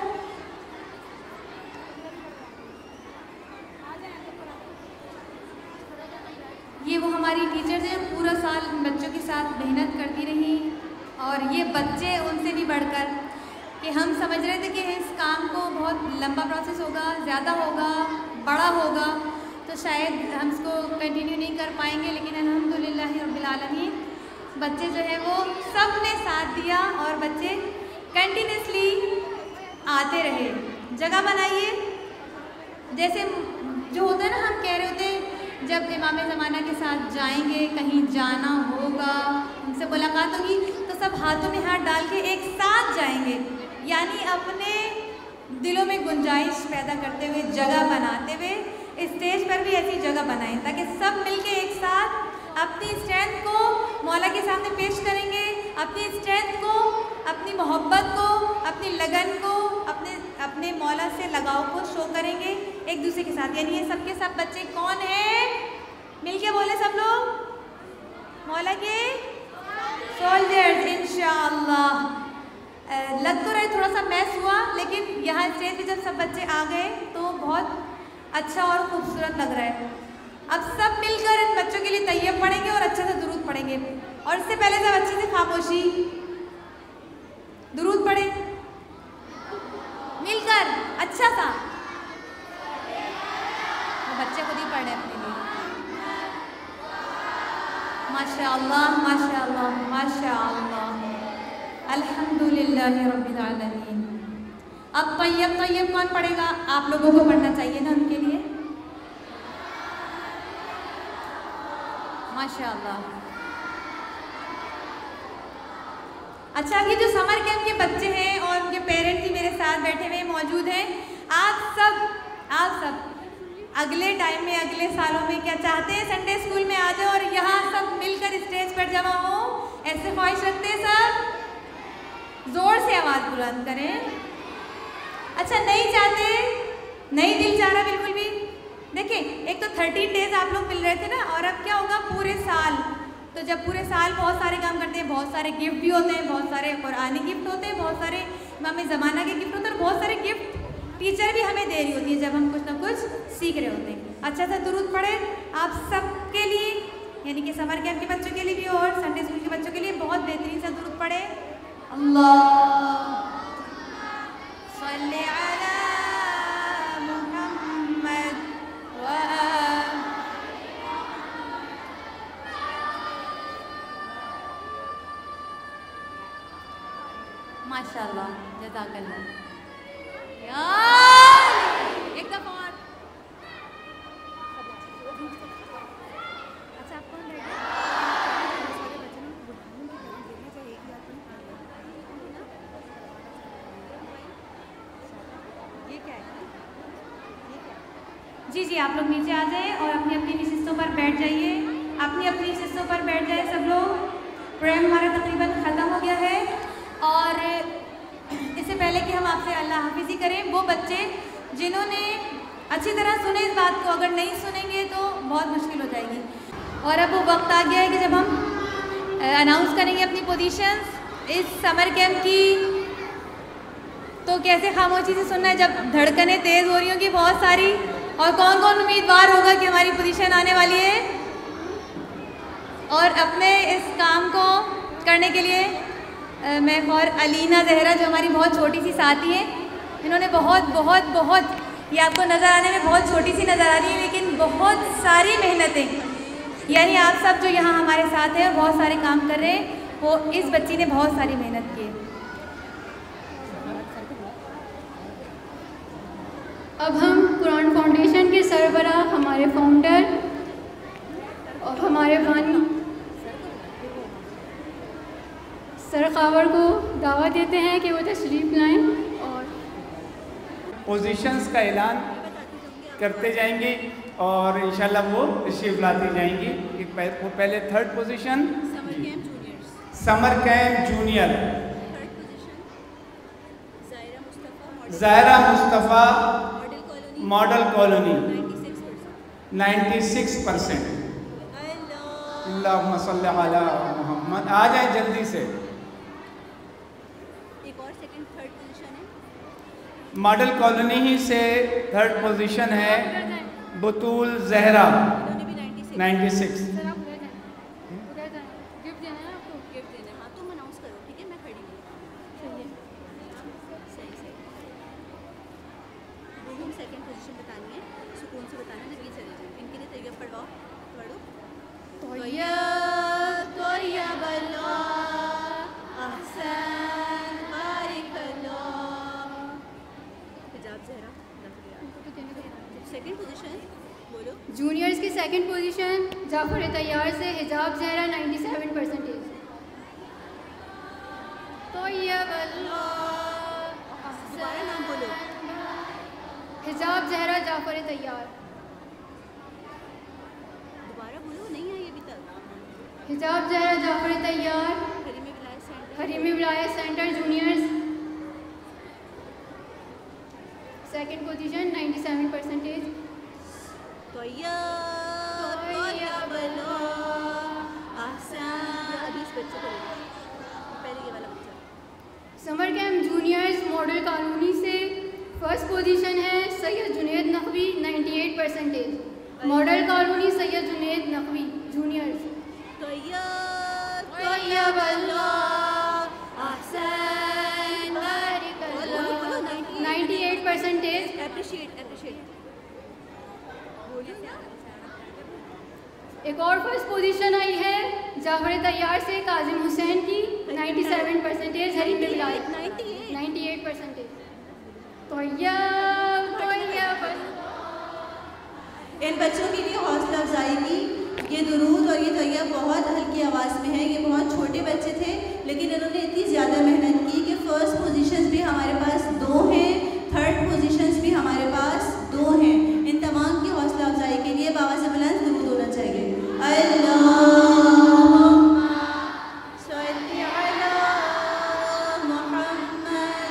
ये वो हमारी टीचर्स हैं, पूरा साल बच्चों के साथ मेहनत करती रही, और ये बच्चे उनसे भी बढ़कर, कि हम समझ रहे थे कि इस काम को बहुत लंबा प्रोसेस होगा, ज़्यादा होगा, बड़ा होगा, तो शायद हम इसको कंटिन्यू नहीं कर पाएंगे, लेकिन अल्हम्दुलिल्लाह रब्बिल आलमीन बच्चे जो है वो सब ने साथ दिया और बच्चे कंटिन्यूसली आते रहे। जगह बनाइए, जैसे जो होता है ना, हम कह रहे होते जब इमाम ज़माना के साथ जाएंगे, कहीं जाना होगा, उनसे मुलाकात होगी, तो सब हाथों में हाथ डाल के एक साथ जाएंगे, यानी अपने दिलों में गुंजाइश पैदा करते हुए, जगह बनाते हुए स्टेज पर भी ऐसी जगह बनाएं ताकि सब मिलके एक साथ अपनी स्ट्रेंथ को मौला के सामने पेश करेंगे, अपनी स्ट्रेंथ को, अपनी मोहब्बत को, अपनी लगन को, अपने अपने मौला से लगाव को शो करेंगे एक दूसरे के साथ। यानी ये सबके सब बच्चे कौन हैं? मिलके बोले सब लोग, मौला के सोल्जर्स इंशाअल्लाह। लग तो रहे थोड़ा सा मैस हुआ, लेकिन यहाँ स्टेज पे जब सब बच्चे आ गए तो बहुत अच्छा और खूबसूरत लग रहा है। अब सब मिलकर इन बच्चों के लिए तैयब पढ़ेंगे और अच्छे से दुरूद पढ़ेंगे, और इससे पहले सब अच्छे से खामोशी दुरूद पढ़े मिलकर अच्छा सा। बच्चे खुद ही पढ़ रहे अपने लिए। माशाअल्लाह माशाअल्लाह माशाअल्लाह, अल्हम्दुलिल्लाह रब्बिल आलमीन। अब तैयब तैयब कौन पढ़ेगा? आप लोगों को पढ़ना चाहिए ना उनके लिए। माशाअल्लाह। अच्छा, ये जो समर कैंप के बच्चे हैं और उनके पेरेंट्स भी मेरे साथ बैठे हुए मौजूद हैं, आप सब आप सब अगले टाइम में, अगले सालों में क्या चाहते हैं? संडे स्कूल में आ जाओ और यहाँ सब मिलकर स्टेज पर जमा हो, ऐसे ख्वाहिश रखते हैं सब? जोर से आवाज़ बुलंद करें। अच्छा, नहीं चाहते, नहीं दिल चाह रहा बिल्कुल भी? देखिए, एक तो थर्टीन डेज आप लोग मिल रहे थे ना, और अब क्या होगा पूरे साल। तो जब पूरे साल बहुत सारे काम करते हैं, बहुत सारे गिफ्ट भी होते हैं, बहुत सारे कुरानी गिफ्ट होते हैं, बहुत सारे इमाम ज़माना के गिफ्ट होते हैं, और बहुत सारे गिफ्ट टीचर भी हमें दे रही होती है जब हम कुछ ना कुछ सीख रहे होते हैं। अच्छा सा दुरूद पढ़े आप सबके लिए, यानी कि समर कैंप के बच्चों के लिए भी और संडे स्कूल के बच्चों के लिए बहुत बेहतरीन सा दुरूद पढ़े। अल्लाह सल्ले अला मुहम्मद व माशाअल्लाह, जज़ाकल्लाह। एक दफा और। अच्छा, आप कौन बैठे? ये क्या है? जी जी, आप लोग नीचे आ जाएं और अपनी अपनी नशिस्तों पर बैठ जाइए। अपनी अपनी नशिस्तों पर बैठ जाए सब लोग। प्रोग्राम हमारा तकरीबन ख़त्म हो गया है, और इससे पहले कि हम आपसे अल्लाह हाफिज़ी करें, वो बच्चे जिन्होंने अच्छी तरह सुने इस बात को, अगर नहीं सुनेंगे तो बहुत मुश्किल हो जाएगी। और अब वो वक्त आ गया है कि जब हम अनाउंस करेंगे अपनी पोजीशंस इस समर कैंप की। तो कैसे खामोशी से सुनना है जब धड़कनें तेज़ हो रही होंगी बहुत सारी, और कौन कौन उम्मीदवार होगा कि हमारी पोजीशन आने वाली है। और अपने इस काम को करने के लिए आ, मैं और अलीना जहरा जो हमारी बहुत छोटी सी साथी हैं, इन्होंने बहुत बहुत बहुत, ये आपको नज़र आने में बहुत छोटी सी नज़र आ रही है, लेकिन बहुत सारी मेहनतें, यानी आप सब जो यहाँ हमारे साथ हैं और बहुत सारे काम कर रहे हैं, वो इस बच्ची ने बहुत सारी मेहनत की है। अब हम कुरान फाउंडेशन के सरबराह, हमारे फाउंडर और हमारे बानी सर खावर को दावत देते हैं कि वो तशरीफ़ लाएं और पोजीशंस का ऐलान करते जाएंगे और इंशाल्लाह वो तशरीफ़ लाती जाएंगी। वो पहले third position summer camp junior, Zaira Mustafa model colony model colony ninety six ninety six percent. Percent. अल्लाह अल्लाहुम्मा सल्ली अला मोहम्मद। आ जाए जल्दी से। एक और सेकंड थर्ड पोजीशन है मॉडल कॉलोनी ही से थर्ड पोजीशन है बतूल जहरा उन्होंने भी ninety six ninety six. Sir आप उधर जाएं, उधर जाएं, गिफ्ट देना है आपको। गिफ्ट देना है। हाँ तुम अनाउंस करो ठीक है, मैं खड़ी हूँ। सही है। सही सही रूम सेकंड पोजीशन बतानी है, सुकून से बताना है, लगे चले जाए। इनके लिए तैयार पढ़वाओ पढ़ो। तोय्यब तोय्यब अल्लाह अहसन बारिक अल्लाह। हिजाब ज़हरा उनको तो देने दो। सेकंड पोजीशन बोलो। जूनियर्स की सेकंड पोजीशन जाफर तैयार से हिजाब ज़हरा नाइन्टी सेवन परसेंटेज। तो ये दोबारा नाम बोलो। हिजाब ज़हरा जाफर तैयार। दोबारा बोलो, नहीं आई अभी तक। हिजाब ज़हरा जाफर तैयार हरीम विलायत सेंटर हरीमी Wilayat centre juniors. Second position ninety seven percentage. तोय्यब तोय्यब अल्लाह अहसन। अभी इस बच्चे को लेना, पहले ये वाला बच्चा। Summer camp juniors model colony से फर्स्ट पोजीशन है Syed Junaid Naqvi ninety eight percentage. Model colony Syed Junaid Naqvi juniors. तोय्यब तोय्यब अल्लाह अहसन बारिक अल्लाह। Ninety eight percentage. Appreciate appreciate बोलिए। एक और फर्स्ट पोजीशन आई है जाफर तैयार से काजिम हुसैन की नाइन्टी सेवन परसेंटेज। हरीम विलायत नाइन्टी एट परसेंटेज। तो इन बच्चों के लिए हौसला अफजाई की ये दुरूद और ये तैयब बहुत हल्की आवाज़ में है। ये बहुत छोटे बच्चे थे लेकिन इन्होंने इतनी ज़्यादा मेहनत की कि फ़र्स्ट पोजीशंस भी हमारे पास दो हैं, थर्ड पोजीशंस भी हमारे पास दो हैं। इन तमाम की हौसला अफजाई के लिए बाबा से बुलंद दुरूद होना चाहिए। अल्लाहुम्मा सल्ली अला मुहम्मद।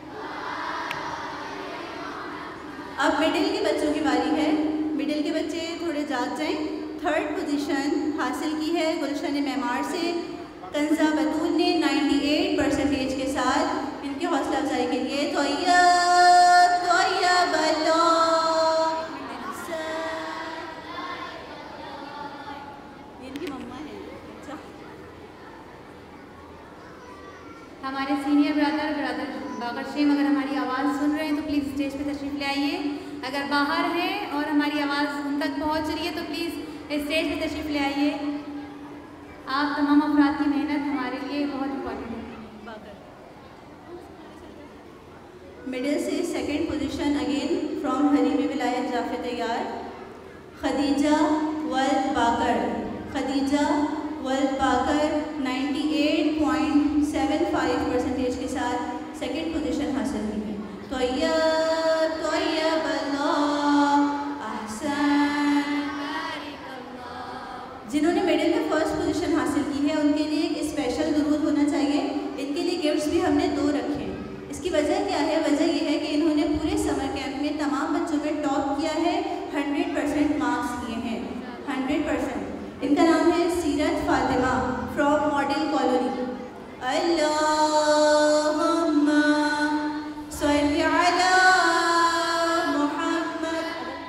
अब मिडिल के बच्चों की बारी है। मिडिल के बच्चे थोड़े जाग जाएं। थर्ड पोजीशन हासिल की है गुलशन मेमार से कंजा बतूल ने नाइन्टी एट परसेंटेज के साथ। इनकी हौसला अफजाई के लिए तोय्यब तोय्यब अल्लाह। इनकी मम्मा है। अच्छा हमारे सीनियर ब्रदर ब्रदर बाबर शेम अगर हमारी आवाज़ सुन रहे हैं तो प्लीज़ स्टेज पे तशरीफ़ ले आइए। अगर बाहर हैं और हमारी आवाज़ उन तक पहुंच रही है तो प्लीज़ स्टेज पे तशरीफ़ ले आइए। आप तमाम अफराद की मेहनत हमारे लिए बहुत इम्पोर्टेंट है। मिडिल से second position again from Harim Wilayat Jafar Tayyar Khadija वल्द बाकर। खदीजा वल्द Baqar ninety eight point seven five percentage के साथ सेकंड पोजीशन हासिल की है। तोय्यब तोय्यब अल्लाह अहसन बारिक अल्लाह। जिन्होंने मेडल में फर्स्ट पोजीशन हासिल की है उनके लिए एक स्पेशल दुरूद होना चाहिए। इनके लिए गिफ्ट्स भी हमने दो रखे हैं। इसकी वजह क्या है? वजह यह है कि इन्होंने पूरे समर कैंप में तमाम बच्चों में टॉप किया है, हंड्रेड परसेंट मार्क्स लिए हैं, हंड्रेड परसेंट। इनका नाम है सीरत फातिमा फ्रॉम मॉडल कॉलोनी। अल्लाहुम्मा सल्ली अला मुहम्मद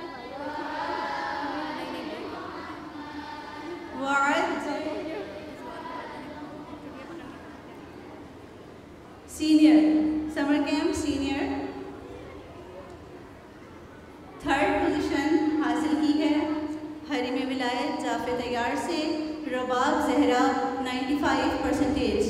senior summer camp senior third position हासिल की है हरीम विलायत जाफर तैयार से Rabab Zehra ninety five percentage.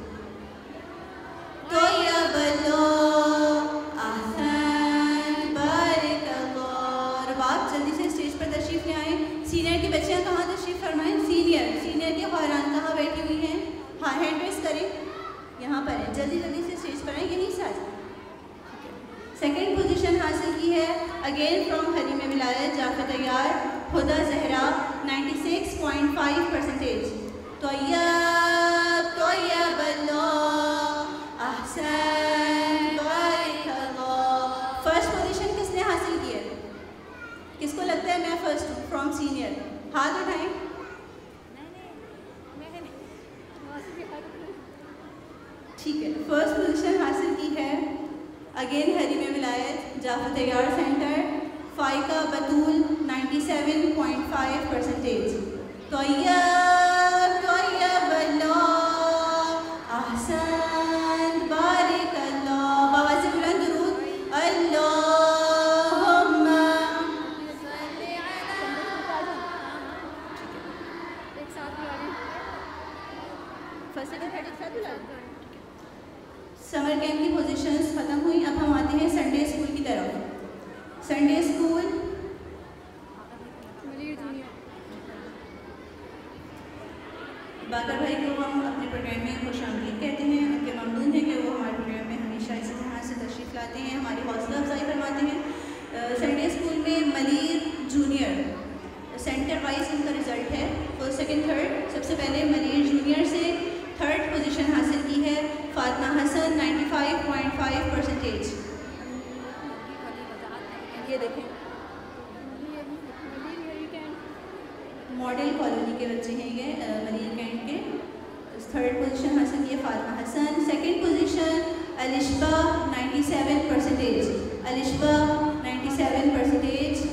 तोय्यब अल्लाह अहसन बारिक अल्लाह। रबाब जल्दी से स्टेज पर तशरीफ़ ले आएँ। सीनियर की बच्चियाँ कहाँ तशरीफ़ फरमाएँ? सीनियर सीनियर के खौरान कहाँ बैठी हुई हैं? हाँ हैंड रेस करें, यहाँ पर है। जल्दी जल्दी से स्टेज पर आएँ, यहीं से आ जाए। सेकेंड पोजीशन हासिल की है अगेन फ्रॉम हरीम विलायत जाफर तैयार खुदा Zahra ninety six point five percentage. तोय्यब तोय्यब अल्लाह अहसन बारिक अल्लाह। ठीक है, फर्स्ट पोजीशन हासिल की है अगेन हरीम विलायत जाफर तैयार सेंटर, फ़ाइका बतूल सत्तानवे पॉइंट पाँच परसेंटेज। तोय्यब तोय्यब अल्लाह अहसन बारिक अल्लाह। बाबा से बुलंद दुरूद अल्लाहुम्मा। समर कैंप की पोजीशंस ख़त्म हुई। अब हम आते हैं संडे स्कूल की तरफ। संडे स्कूल बाकर भाई को हम अपने प्रोग्राम में खुशामदीद कहते हैं। उनके ममनून हैं कि वो हमारे प्रोग्राम में हमेशा इसी तरह से तशरीफ़ लाते हैं, हमारी हौसला अफजाई फरमाते हैं। संडे स्कूल में मलीर जूनियर सेंटर वाइज इनका रिज़ल्ट है फर्स्ट सेकंड थर्ड। सबसे पहले मलीर जूनियर से थर्ड पोजीशन हासिल की है फातिमा हसन पचानवे पॉइंट पाँच परसेंटेज। ये देखें मॉडल कॉलोनी के बच्चे हैं ये मरीर कैंट के। थर्ड पोजीशन हासिल की है फातिमा हसन। सेकंड पोजीशन अलिशबा सत्तानवे परसेंटेज। अलिशबा सत्तानवे परसेंटेज।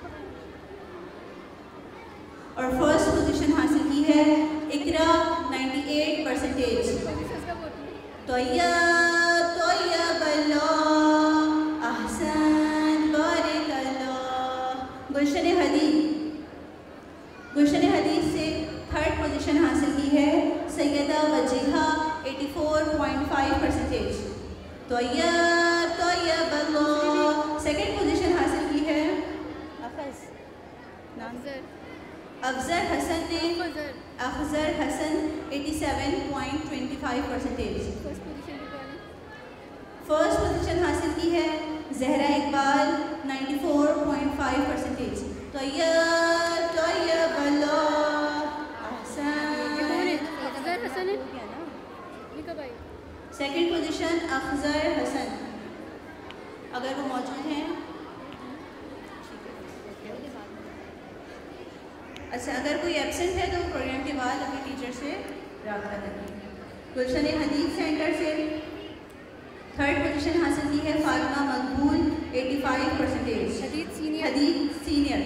और फर्स्ट पोजीशन हासिल की है इकरा अट्ठानवे परसेंटेज। तोय्यब तोय्यब अल्लाह अहसन बारिक अल्लाह। गुलशन हदीद गुलशन हदीद से थर्ड पोजीशन हासिल की है सैयदा वजीहा चौरासी पॉइंट पाँच परसेंटेज। तोय्यब तोय्यब अल्लाह। सेकंड पोजीशन हासिल की है अफज नाम अफजर हसन ने अफजर हसन सत्तासी पॉइंट दो पाँच परसेंटेज। फर्स्ट पोजीशन हासिल की है जहरा इकबाल चौरानवे पॉइंट पाँच परसेंटेज। तोय्यब तोय्यब अल्लाह अहसन। अफजर हसन है भाई। सेकंड पोजीशन अफजर हसन, अगर वो मौजूद हैं। अच्छा, अगर कोई एब्सेंट है तो प्रोग्राम के बाद अपने टीचर से रब्ता करें। गुलशन हदीद सेंटर से थर्ड पोजीशन हासिल की है फातिमा मकबूल पचासी percentage. Hadeed senior Hadeed senior.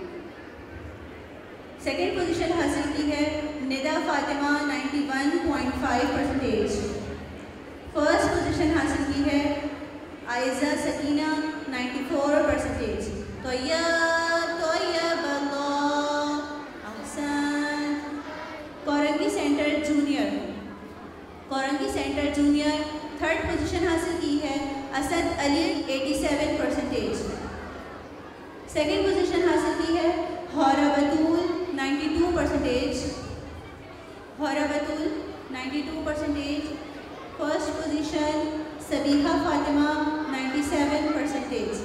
Second position हासिल की है निदा फातिमा इक्यानवे पॉइंट पाँच परसेंटेज। फर्स्ट पोजीशन हासिल की है आयजा सकीना चौरानवे परसेंटेज। तोय्यब तोय्यब अल्लाह अहसन। Korangi centre junior Korangi centre junior third position हासिल की है असद अली सत्तासी परसेंटेज। सेकंड पोजीशन हासिल की है हौरा बतूल बानवे परसेंटेज। हौरा बतूल बानवे percentage. First position Sabiha Fatima सत्तानवे परसेंटेज।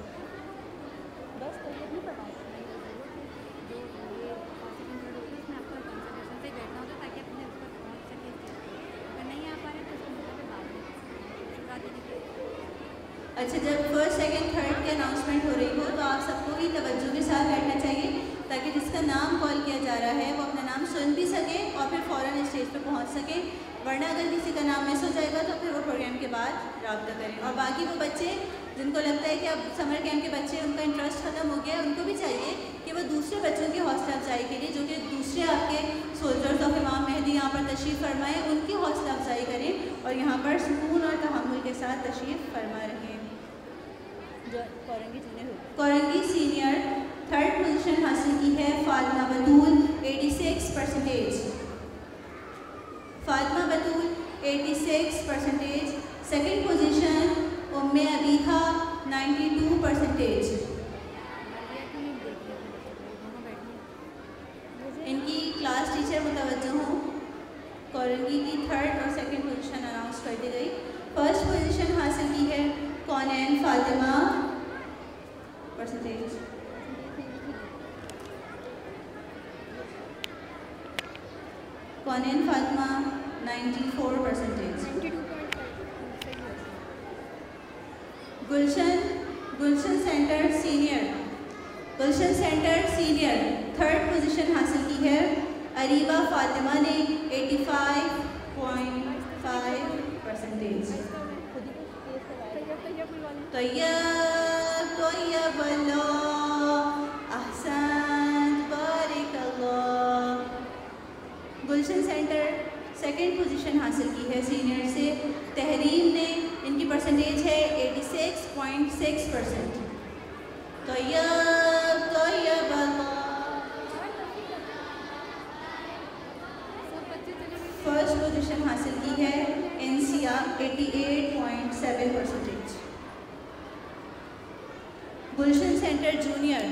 अच्छा, जब फर्स्ट सेकंड थर्ड की अनाउंसमेंट हो रही हो तो आप सबको ही तवज्जो के साथ बैठना चाहिए ताकि जिसका नाम कॉल किया जा रहा है वो अपना नाम सुन भी सके और फिर फ़ौरन स्टेज पर पहुंच सके। वरना अगर किसी का नाम मिस हो जाएगा तो फिर वो प्रोग्राम के बाद रब्ता करें। और बाकी वो बच्चे जिनको लगता है कि अब समर कैंप के बच्चे उनका इंटरेस्ट ख़त्म हो गया, उनको भी चाहिए कि वो दूसरे बच्चों की हौसला अफजाई के लिए जो कि दूसरे आपके सोल्जर्स ऑफ इमाम मेहदी यहाँ पर तशरीफ़ फरमाएँ, उनकी हौसला अफजाई करें और यहाँ पर सुकून और तहम्मुल के साथ तशरीफ़ फरमा रहें। Korangi junior Korangi senior third position हासिल की है फातिमा बतूल छियासी परसेंटेज। फातिमा बतूल छियासी percentage. Second position Umme Abiha बानवे परसेंटेज। इनकी क्लास टीचर मुतवज्जो हों। कोरंगी की थर्ड और सेकंड पोजीशन अनाउंस कर दी गई। फर्स्ट पोजीशन हासिल की है कौनैन फातिमा परसेंटेज। कौनैन फातिमा चौरानवे percentage. Gulshan Gulshan centre senior Gulshan centre senior third position हासिल की है अरीबा फातिमा ने पचासी पॉइंट पाँच परसेंटेज। तैयब तैयब अल्लाह अहसन बारिकल्लाह। गुलशन सेंटर सेकंड पोजीशन हासिल की है सीनियर से। तहरीम ने, इनकी परसेंटेज है छियासी पॉइंट सिक्स परसेंट। तैयब तैयब अल्लाह। फर्स्ट पोजीशन हासिल की है एनसिया अठासी point seven percentage. Gulshan centre junior,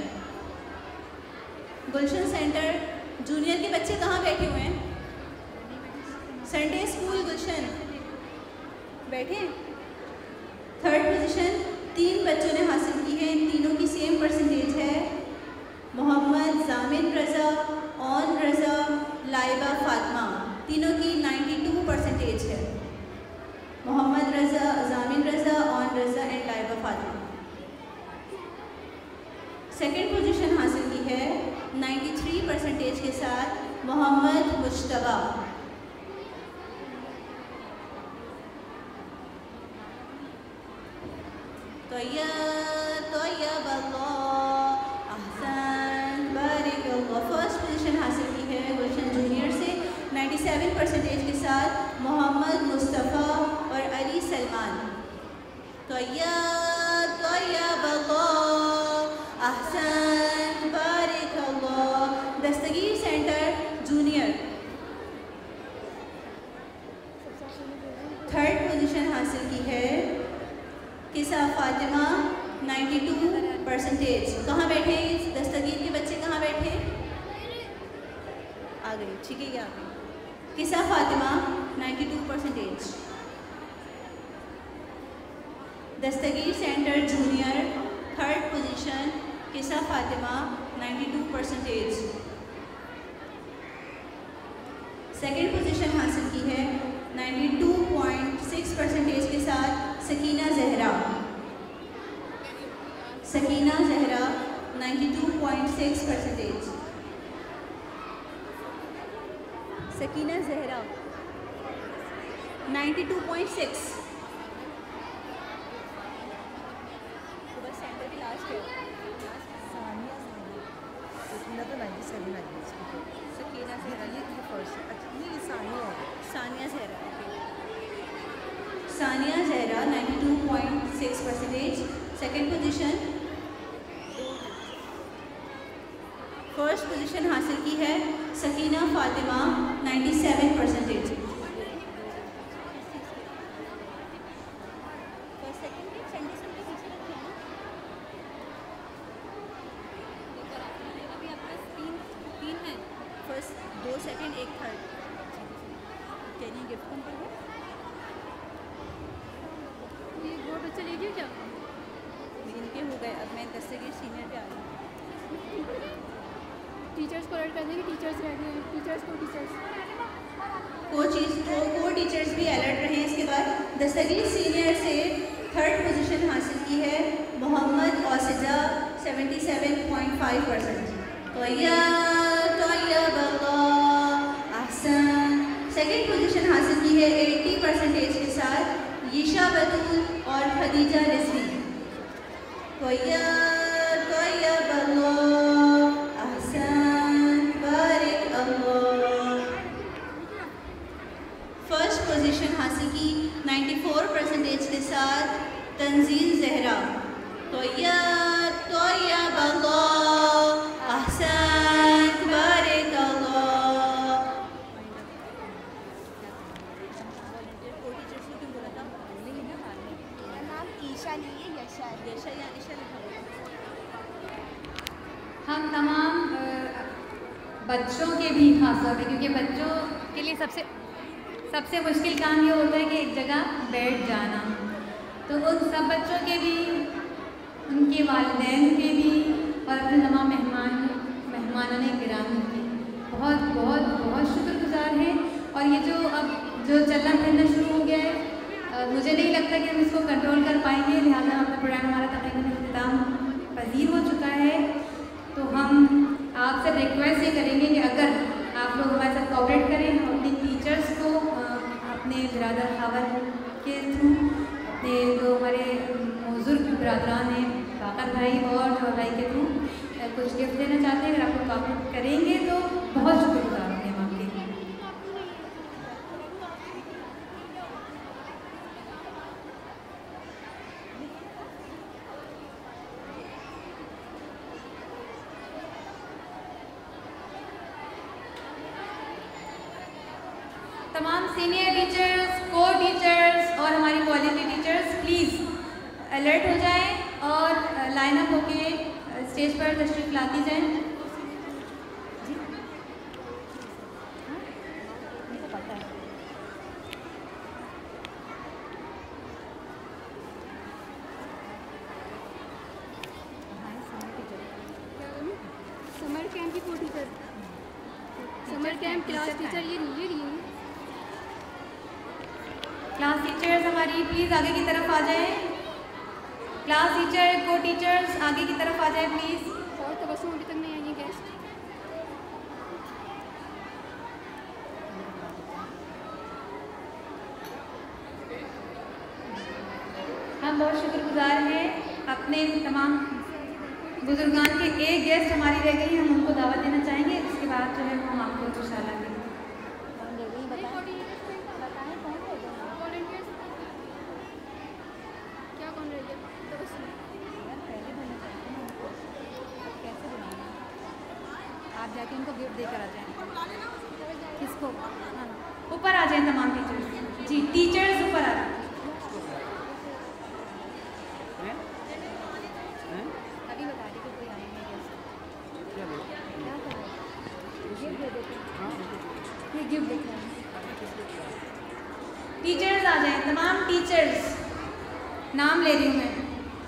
Gulshan centre junior के बच्चे कहाँ बैठे हुए हैं? संडे स्कूल गुलशन बैठे। थर्ड पोजीशन तीन बच्चों ने हासिल की है, इन तीनों की सेम परसेंटेज है। मोहम्मद जामिन रज़ा, ऑन रज़ा, लाइबा फातिमा, तीनों की बानवे परसेंटेज है। Mohammad Raza, Zamin Raza, Aun Raza and Laiba Fatima. Second position हासिल की है तिरानवे परसेंटेज के साथ मोहम्मद मुश्तबा। तैयब तैयब अल्लाह अहसन बारिकल्लाह। फर्स्ट पोजीशन हासिल की है गुलशन जूनियर से सत्तानवे परसेंटेज के साथ मोहम्मद मुस्तफ़ा और अली सलमान। तैयब तैयब अल्लाह अहसन बारिकल्लाह। Dastagir centre junior third position हासिल की है किसा फातिमा, बानवे परसेंटेज। कहाँ बैठे दस्तगीर के बच्चे? कहाँ बैठे? आ गए, ठीक है, आ गए। किसा फातिमा बानवे percentage. Dastagir centre junior third position Kisa Fatima बानवे परसेंटेज। सेकंड पोजीशन हासिल की है बानवे पॉइंट सिक्स परसेंटेज के साथ सकीना जहरा। सकीना जहरा बानवे point six percentage. Sakina Zahra बानवे पॉइंट सिक्स। बस सेंटर की लास्ट है। सानिया सकीना तो सत्तानवे आ गई। सकीना जहरा ये फर्स्ट, अच्छा ये सानिया है। सानिया जहरा सानिया जहरा बानवे point six percentage. Second position. First position हासिल की है सकीना फातिमा सत्तानवे परसेंटेज। तीन है, फर्स्ट दो सेकंड एक थर्ड। कैनी गिफ्ट कम कर बच्चा ले गया क्या? इनके हो गए, अब मैं दस्तगीर सीनियर पे आ गई। टीचर्स को अलर्ट कर देंगे, टीचर्स रह गए, टीचर्स को टीचर्स को चीज़ को को टीचर्स भी अलर्ट रहे। इसके बाद दस्तगीर सीनियर से थर्ड पोजीशन हासिल की है मोहम्मद औसिजा सतहत्तर पॉइंट फाइव परसेंट। तैयब तैयब अल्लाह अहसन। सेकेंड पोजीशन हासिल की है अस्सी परसेंटेज के साथ यीशा बतूल और खदीजा रिजवी। तैयब तैयब अल्लाह अहसन बारिक अल्लाह। फर्स्ट पोजीशन हासिल की चौरानवे परसेंटेज के साथ तंजील जहरा। तैयब तैयब अल्लाह अहसन बारिक अल्लाह। ईशा नहीं है, यशा है। यशा या ईशा लिखा हुआ हम तमाम अ, बच्चों के भी खास तौर पे, क्योंकि बच्चों के लिए सबसे सबसे मुश्किल काम ये होता है कि एक जगह बैठ जाना, तो उन सब बच्चों के भी, उनके वालिदैन के भी और अपने तमाम मेहमान मेहमानों ने गिरामी के बहुत बहुत बहुत शुक्रगुजार हैं। और ये जो अब जो चलना फिरना शुरू हो गया है, अ, मुझे नहीं लगता कि हम इसको कंट्रोल कर पाएंगे, लिहाजा अपना प्रोग्राम हमारा तकरीबन इख्तिताम पजीर हो चुका है। तो हम आपसे रिक्वेस्ट ये करेंगे कि अगर आप लोग हमारे साथ कोऑपरेट करें, हम अपनी टीचर्स को, अपने बिरादर खावर के थ्रू अपने जो हमारे बुजुर्ग बरदरान हैं बाकर भाई और जो भाई के थ्रू कुछ गिफ्ट देना चाहते हैं। अगर आप लोग कॉपरेट करेंगे तो बहुत शुक्रगुजार होंगे हम आपके। तमाम सीनियर टीचर्स, को टीचर्स और हमारी क्वालिटी टीचर्स प्लीज़ अलर्ट हो जाएं और लाइन अप होके स्टेज पर तशरीफ लाती जाएं। समर कैंप की co teacher, summer camp class teacher ये ये रही है। क्लास टीचर्स हमारी प्लीज़ आगे की तरफ आ जाएं। क्लास टीचर, को टीचर्स आगे की तरफ आ जाएं प्लीज़। और तबस्सुम अभी तक नहीं आई है गेस्ट। हम बहुत शुक्रगुजार हैं अपने तमाम बुजुर्गान के। एक गेस्ट हमारी रह गई, हम उनको दावत देना चाहेंगे। इसके बाद जो है वो हम आपको इंशाल्लाह देंगे। क्या कौन रही है? तबस्सुम आप जाके उनको गिफ्ट देकर आ जाएं। किसको? हाँ, ऊपर आ जाएं तमाम टीचर्स। जी टीचर्स ऊपर आ जाएं। अभी बता रही कोई आएंगे ये गिफ्ट देख रहे हैं। टीचर्स आ जाएं, तमाम टीचर्स। नाम ले रही हूँ मैं।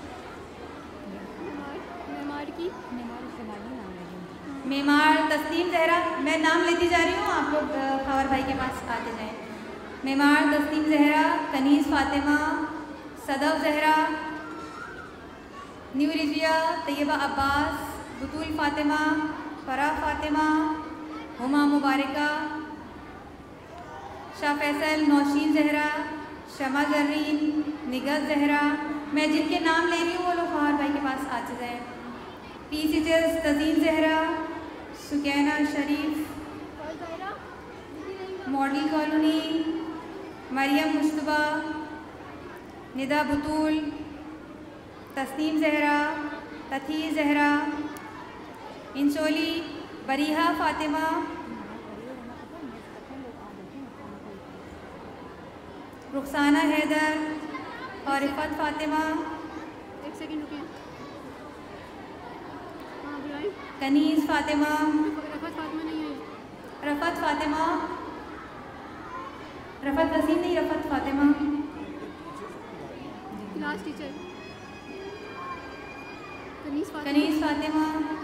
मेमार की मेमार तस्लीम जहरा, मैं नाम लेती जा रही हूँ, आप लोग खबर भाई के पास आते जाएं। मेमार तस्लीम जहरा, कनीज़ फातिमा, सदव जहरा, न्यू रिजिया, तैयबा अब्बास, बुतूल फातिमा, फरा फातिमा, हुमा मुबारका, शाह फैसल, नौशीन जहरा, शमा जर्रीन, निगत जहरा। मैं जिनके नाम ले रही हूँ वो लोग खबर भाई के पास आते जाएं। P teachers Tazeen Zahra, Sukaina Sharif, model colony, Maryam Mujtaba, Nida Batool, Tasneem Zahra, Tatheer Zahra, इंशोली, बरीहा फातिमा, रुखसाना हैदर और रिफत फातिमा, एक सेकंड रुकिए। हाँ बुलाएं। कनीज़ फातिमा, रफत फातिमा नहीं आई। रफत फातिमा, रफत वसीम नहीं, रफत फातिमा। Class teacher Kaneez Fatima. कनीज़ फातिमा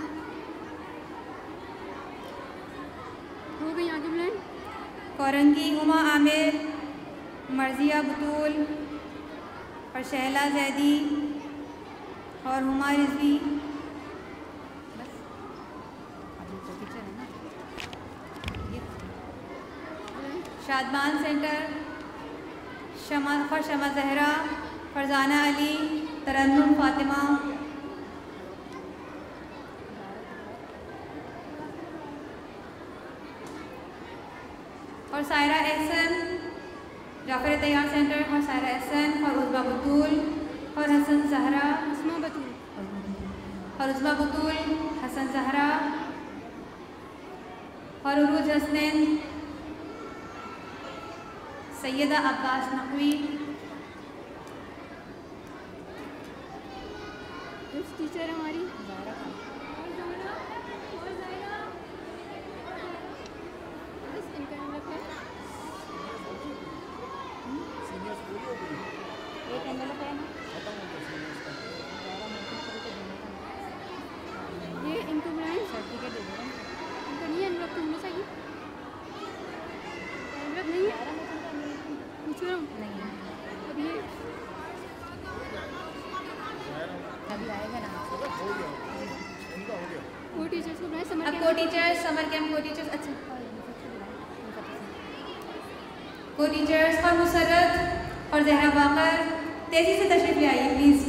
हो गई, आगे बुलाएं। कोरंगी हुमा आमिर, मर्जिया बुतूल और शहला जैदी और हुमा रिजवी। शादमान सेंटर, शमा फर शमा जहरा, फरजाना अली, तरन्नुम फातिमा, और सायरा एहसन, जाफर तैयार सेंटर और सायरा एहसन और उज़मा बतूल और हसन जहरा, उस्मा बतूल और उज़मा बतूल, हसन जहरा और उरूज हसनैन, सैयदा अब्बास नकवी। उस टीचर हमारी बस इनका नाम रखा है। एक एनवेलप है ना? ये इनको बुलाएं। सर्टिफिकेट दे दो। इनका नहीं है एनवेलप, तो होना चाहिए। एनवेलप नहीं है, पूछ रहा हूँ। नहीं है। अब ये अभी आएगा ना। वो टीचर्स को बुलाएं। समर अब co teachers, summer camp co teachers, अच्छा को टीचर्स और मुसरत और जहरा बाकर तेज़ी से तशरीफ़ ले आइए प्लीज़।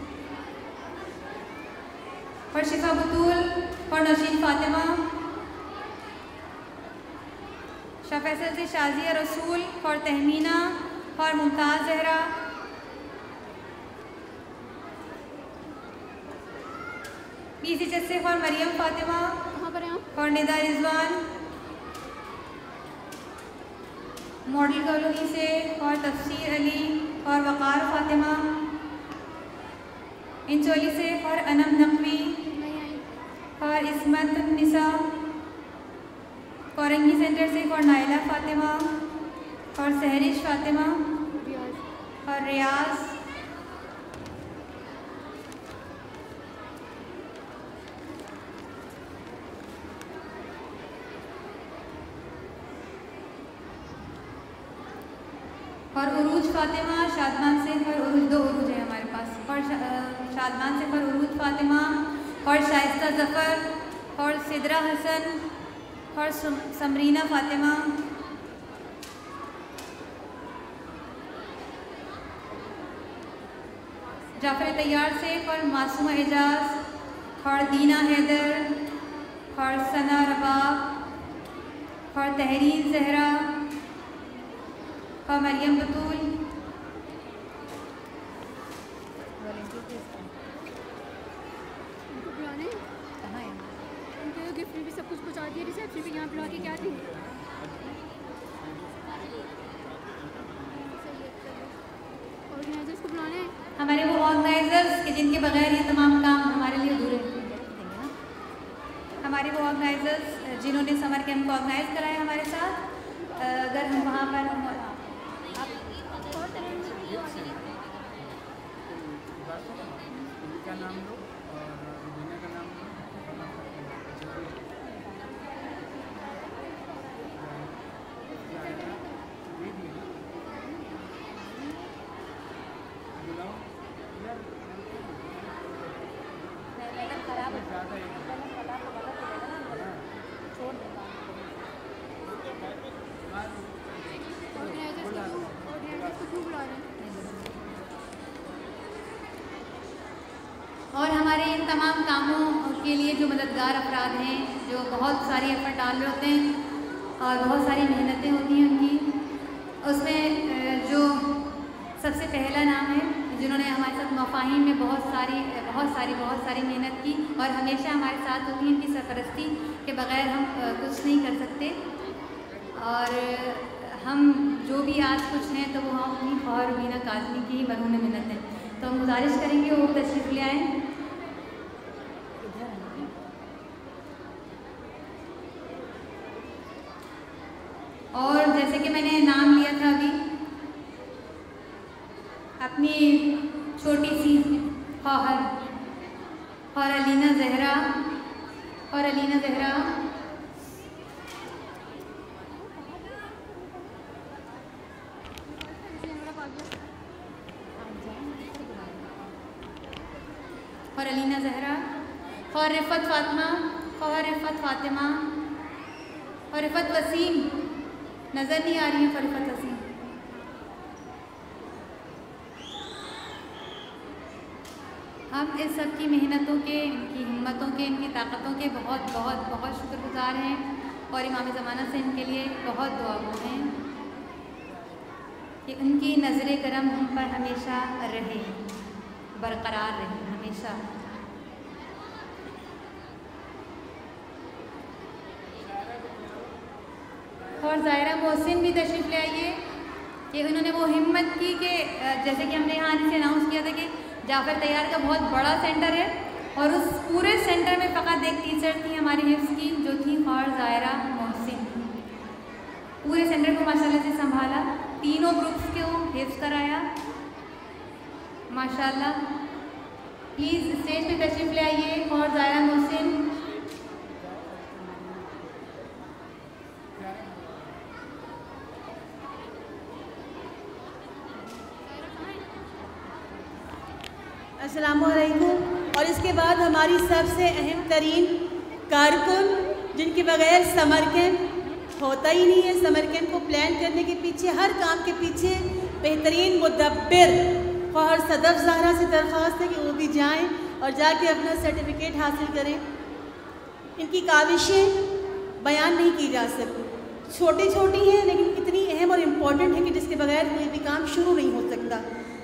और शिफा बतूल और नशीन फातिमा, शाह फैसल से शाजिया रसूल और तहमीना और मुमताज़ जहरा, पीसी से और मरियम फातिमा और निदा रिजवान, मॉडल कॉलोनी से और तफसीर अली और वक़ार फातिमा, इंचोली से और अनम नकवी और इसमत निसा, कोरंगी सेंटर से और नाइला फातिमा और सहरिश फातिमा और रियाज, और उरूज फातिमा शादमान से और उरूज, दो उरूज है हमारे पास, और शादमान से और उरूज फातिमा और शाइस्ता ज़फ़र और सिदरा हसन और समरीना फातिमा, जाफ़र तैयार से और मासूमा एजाज और दीना हैदर और सना रबाब और तहरीर जहरा और मरियम बतूल, गिफ्ट भी सब कुछ पहुँचा दिया रिसेप्शन पे, यहाँ बुला के क्या थी। ऑर्गेनाइजर्स को बुलाना है, हमारे वो ऑर्गेनाइजर्स के जिनके बगैर ये तमाम काम हमारे लिए अधूरे हैं। हमारे वो ऑर्गेनाइजर्स जिन्होंने समर कैंप को ऑर्गेनाइज कराया हमारे साथ, अगर हम वहाँ पर हम का नाम लो और रुबीना का नाम लो। और हमारे इन तमाम कामों के लिए जो मददगार अफराद हैं, जो बहुत सारी एफर्ट डाल रहे होते हैं और बहुत सारी मेहनतें होती हैं उनकी, उसमें जो सबसे पहला नाम है जिन्होंने हमारे साथ मफाहिम में बहुत सारी बहुत सारी बहुत सारी मेहनत की और हमेशा हमारे साथ होती हैं, उनकी सरपरस्ती के बग़ैर हम कुछ नहीं कर सकते। और हम जो भी आज कुछ हैं तो वो हम अपनी और रुबीना काज़मी की ही मरहूम मिन्नत है। तो हम गुजारिश करेंगे वो तशरीफ़ ले आएँ। और जैसे कि मैंने नाम लिया था अभी, अपनी छोटी सी खौहर और अलीना जहरा और अलीना जहरा और अलीना जहरा और रिफ़त फ़ातिमा और रिफ़त फ़ातिमा और रिफ़त वसीम, नज़र नहीं आ रही है रिफ़त वसीम। हम इस सब की मेहनतों के, इनकी हिम्मतों के, इनकी ताकतों के बहुत बहुत बहुत शुक्रगुज़ार हैं और इमाम ज़माना से इनके लिए बहुत दुआगो हैं कि उनकी नज़र करम हम पर हमेशा रहे, बरकरार रहे हमेशा। और ज़ायरा मोहसिन भी तशरीफ़ ले आइए कि उन्होंने वो हिम्मत की कि जैसे कि हमने यहाँ आने से अनाउंस किया था कि जाफ़र तैयार का बहुत बड़ा सेंटर है और उस पूरे सेंटर में फ़कत एक टीचर थी हमारी हिफ्ज़ की जो थी और ज़ायरा मोहसिन। पूरे सेंटर को माशाल्लाह से संभाला, तीनों ग्रुप्स को हिफ्ज़ कराया माशाल्लाह। प्लीज़ स्टेज पे तशरीफ़ ले आइए और ज़ायरा मोहसिन। अस्सलामुअलैकुम। और इसके बाद हमारी सबसे अहम तरीन कारकुन जिनके बगैर समर कैंप होता ही नहीं है। समर कैंप को प्लान करने के पीछे, हर काम के पीछे बेहतरीन मुदब्बिर और सदफ ज़हरा से दरख्वास्त है कि वो भी जाएं और जाके अपना सर्टिफिकेट हासिल करें। इनकी काविशें बयान नहीं की जा सकती, छोटी छोटी हैं लेकिन इतनी अहम और इम्पॉर्टेंट है कि जिसके बगैर कोई भी काम शुरू नहीं हो सकता।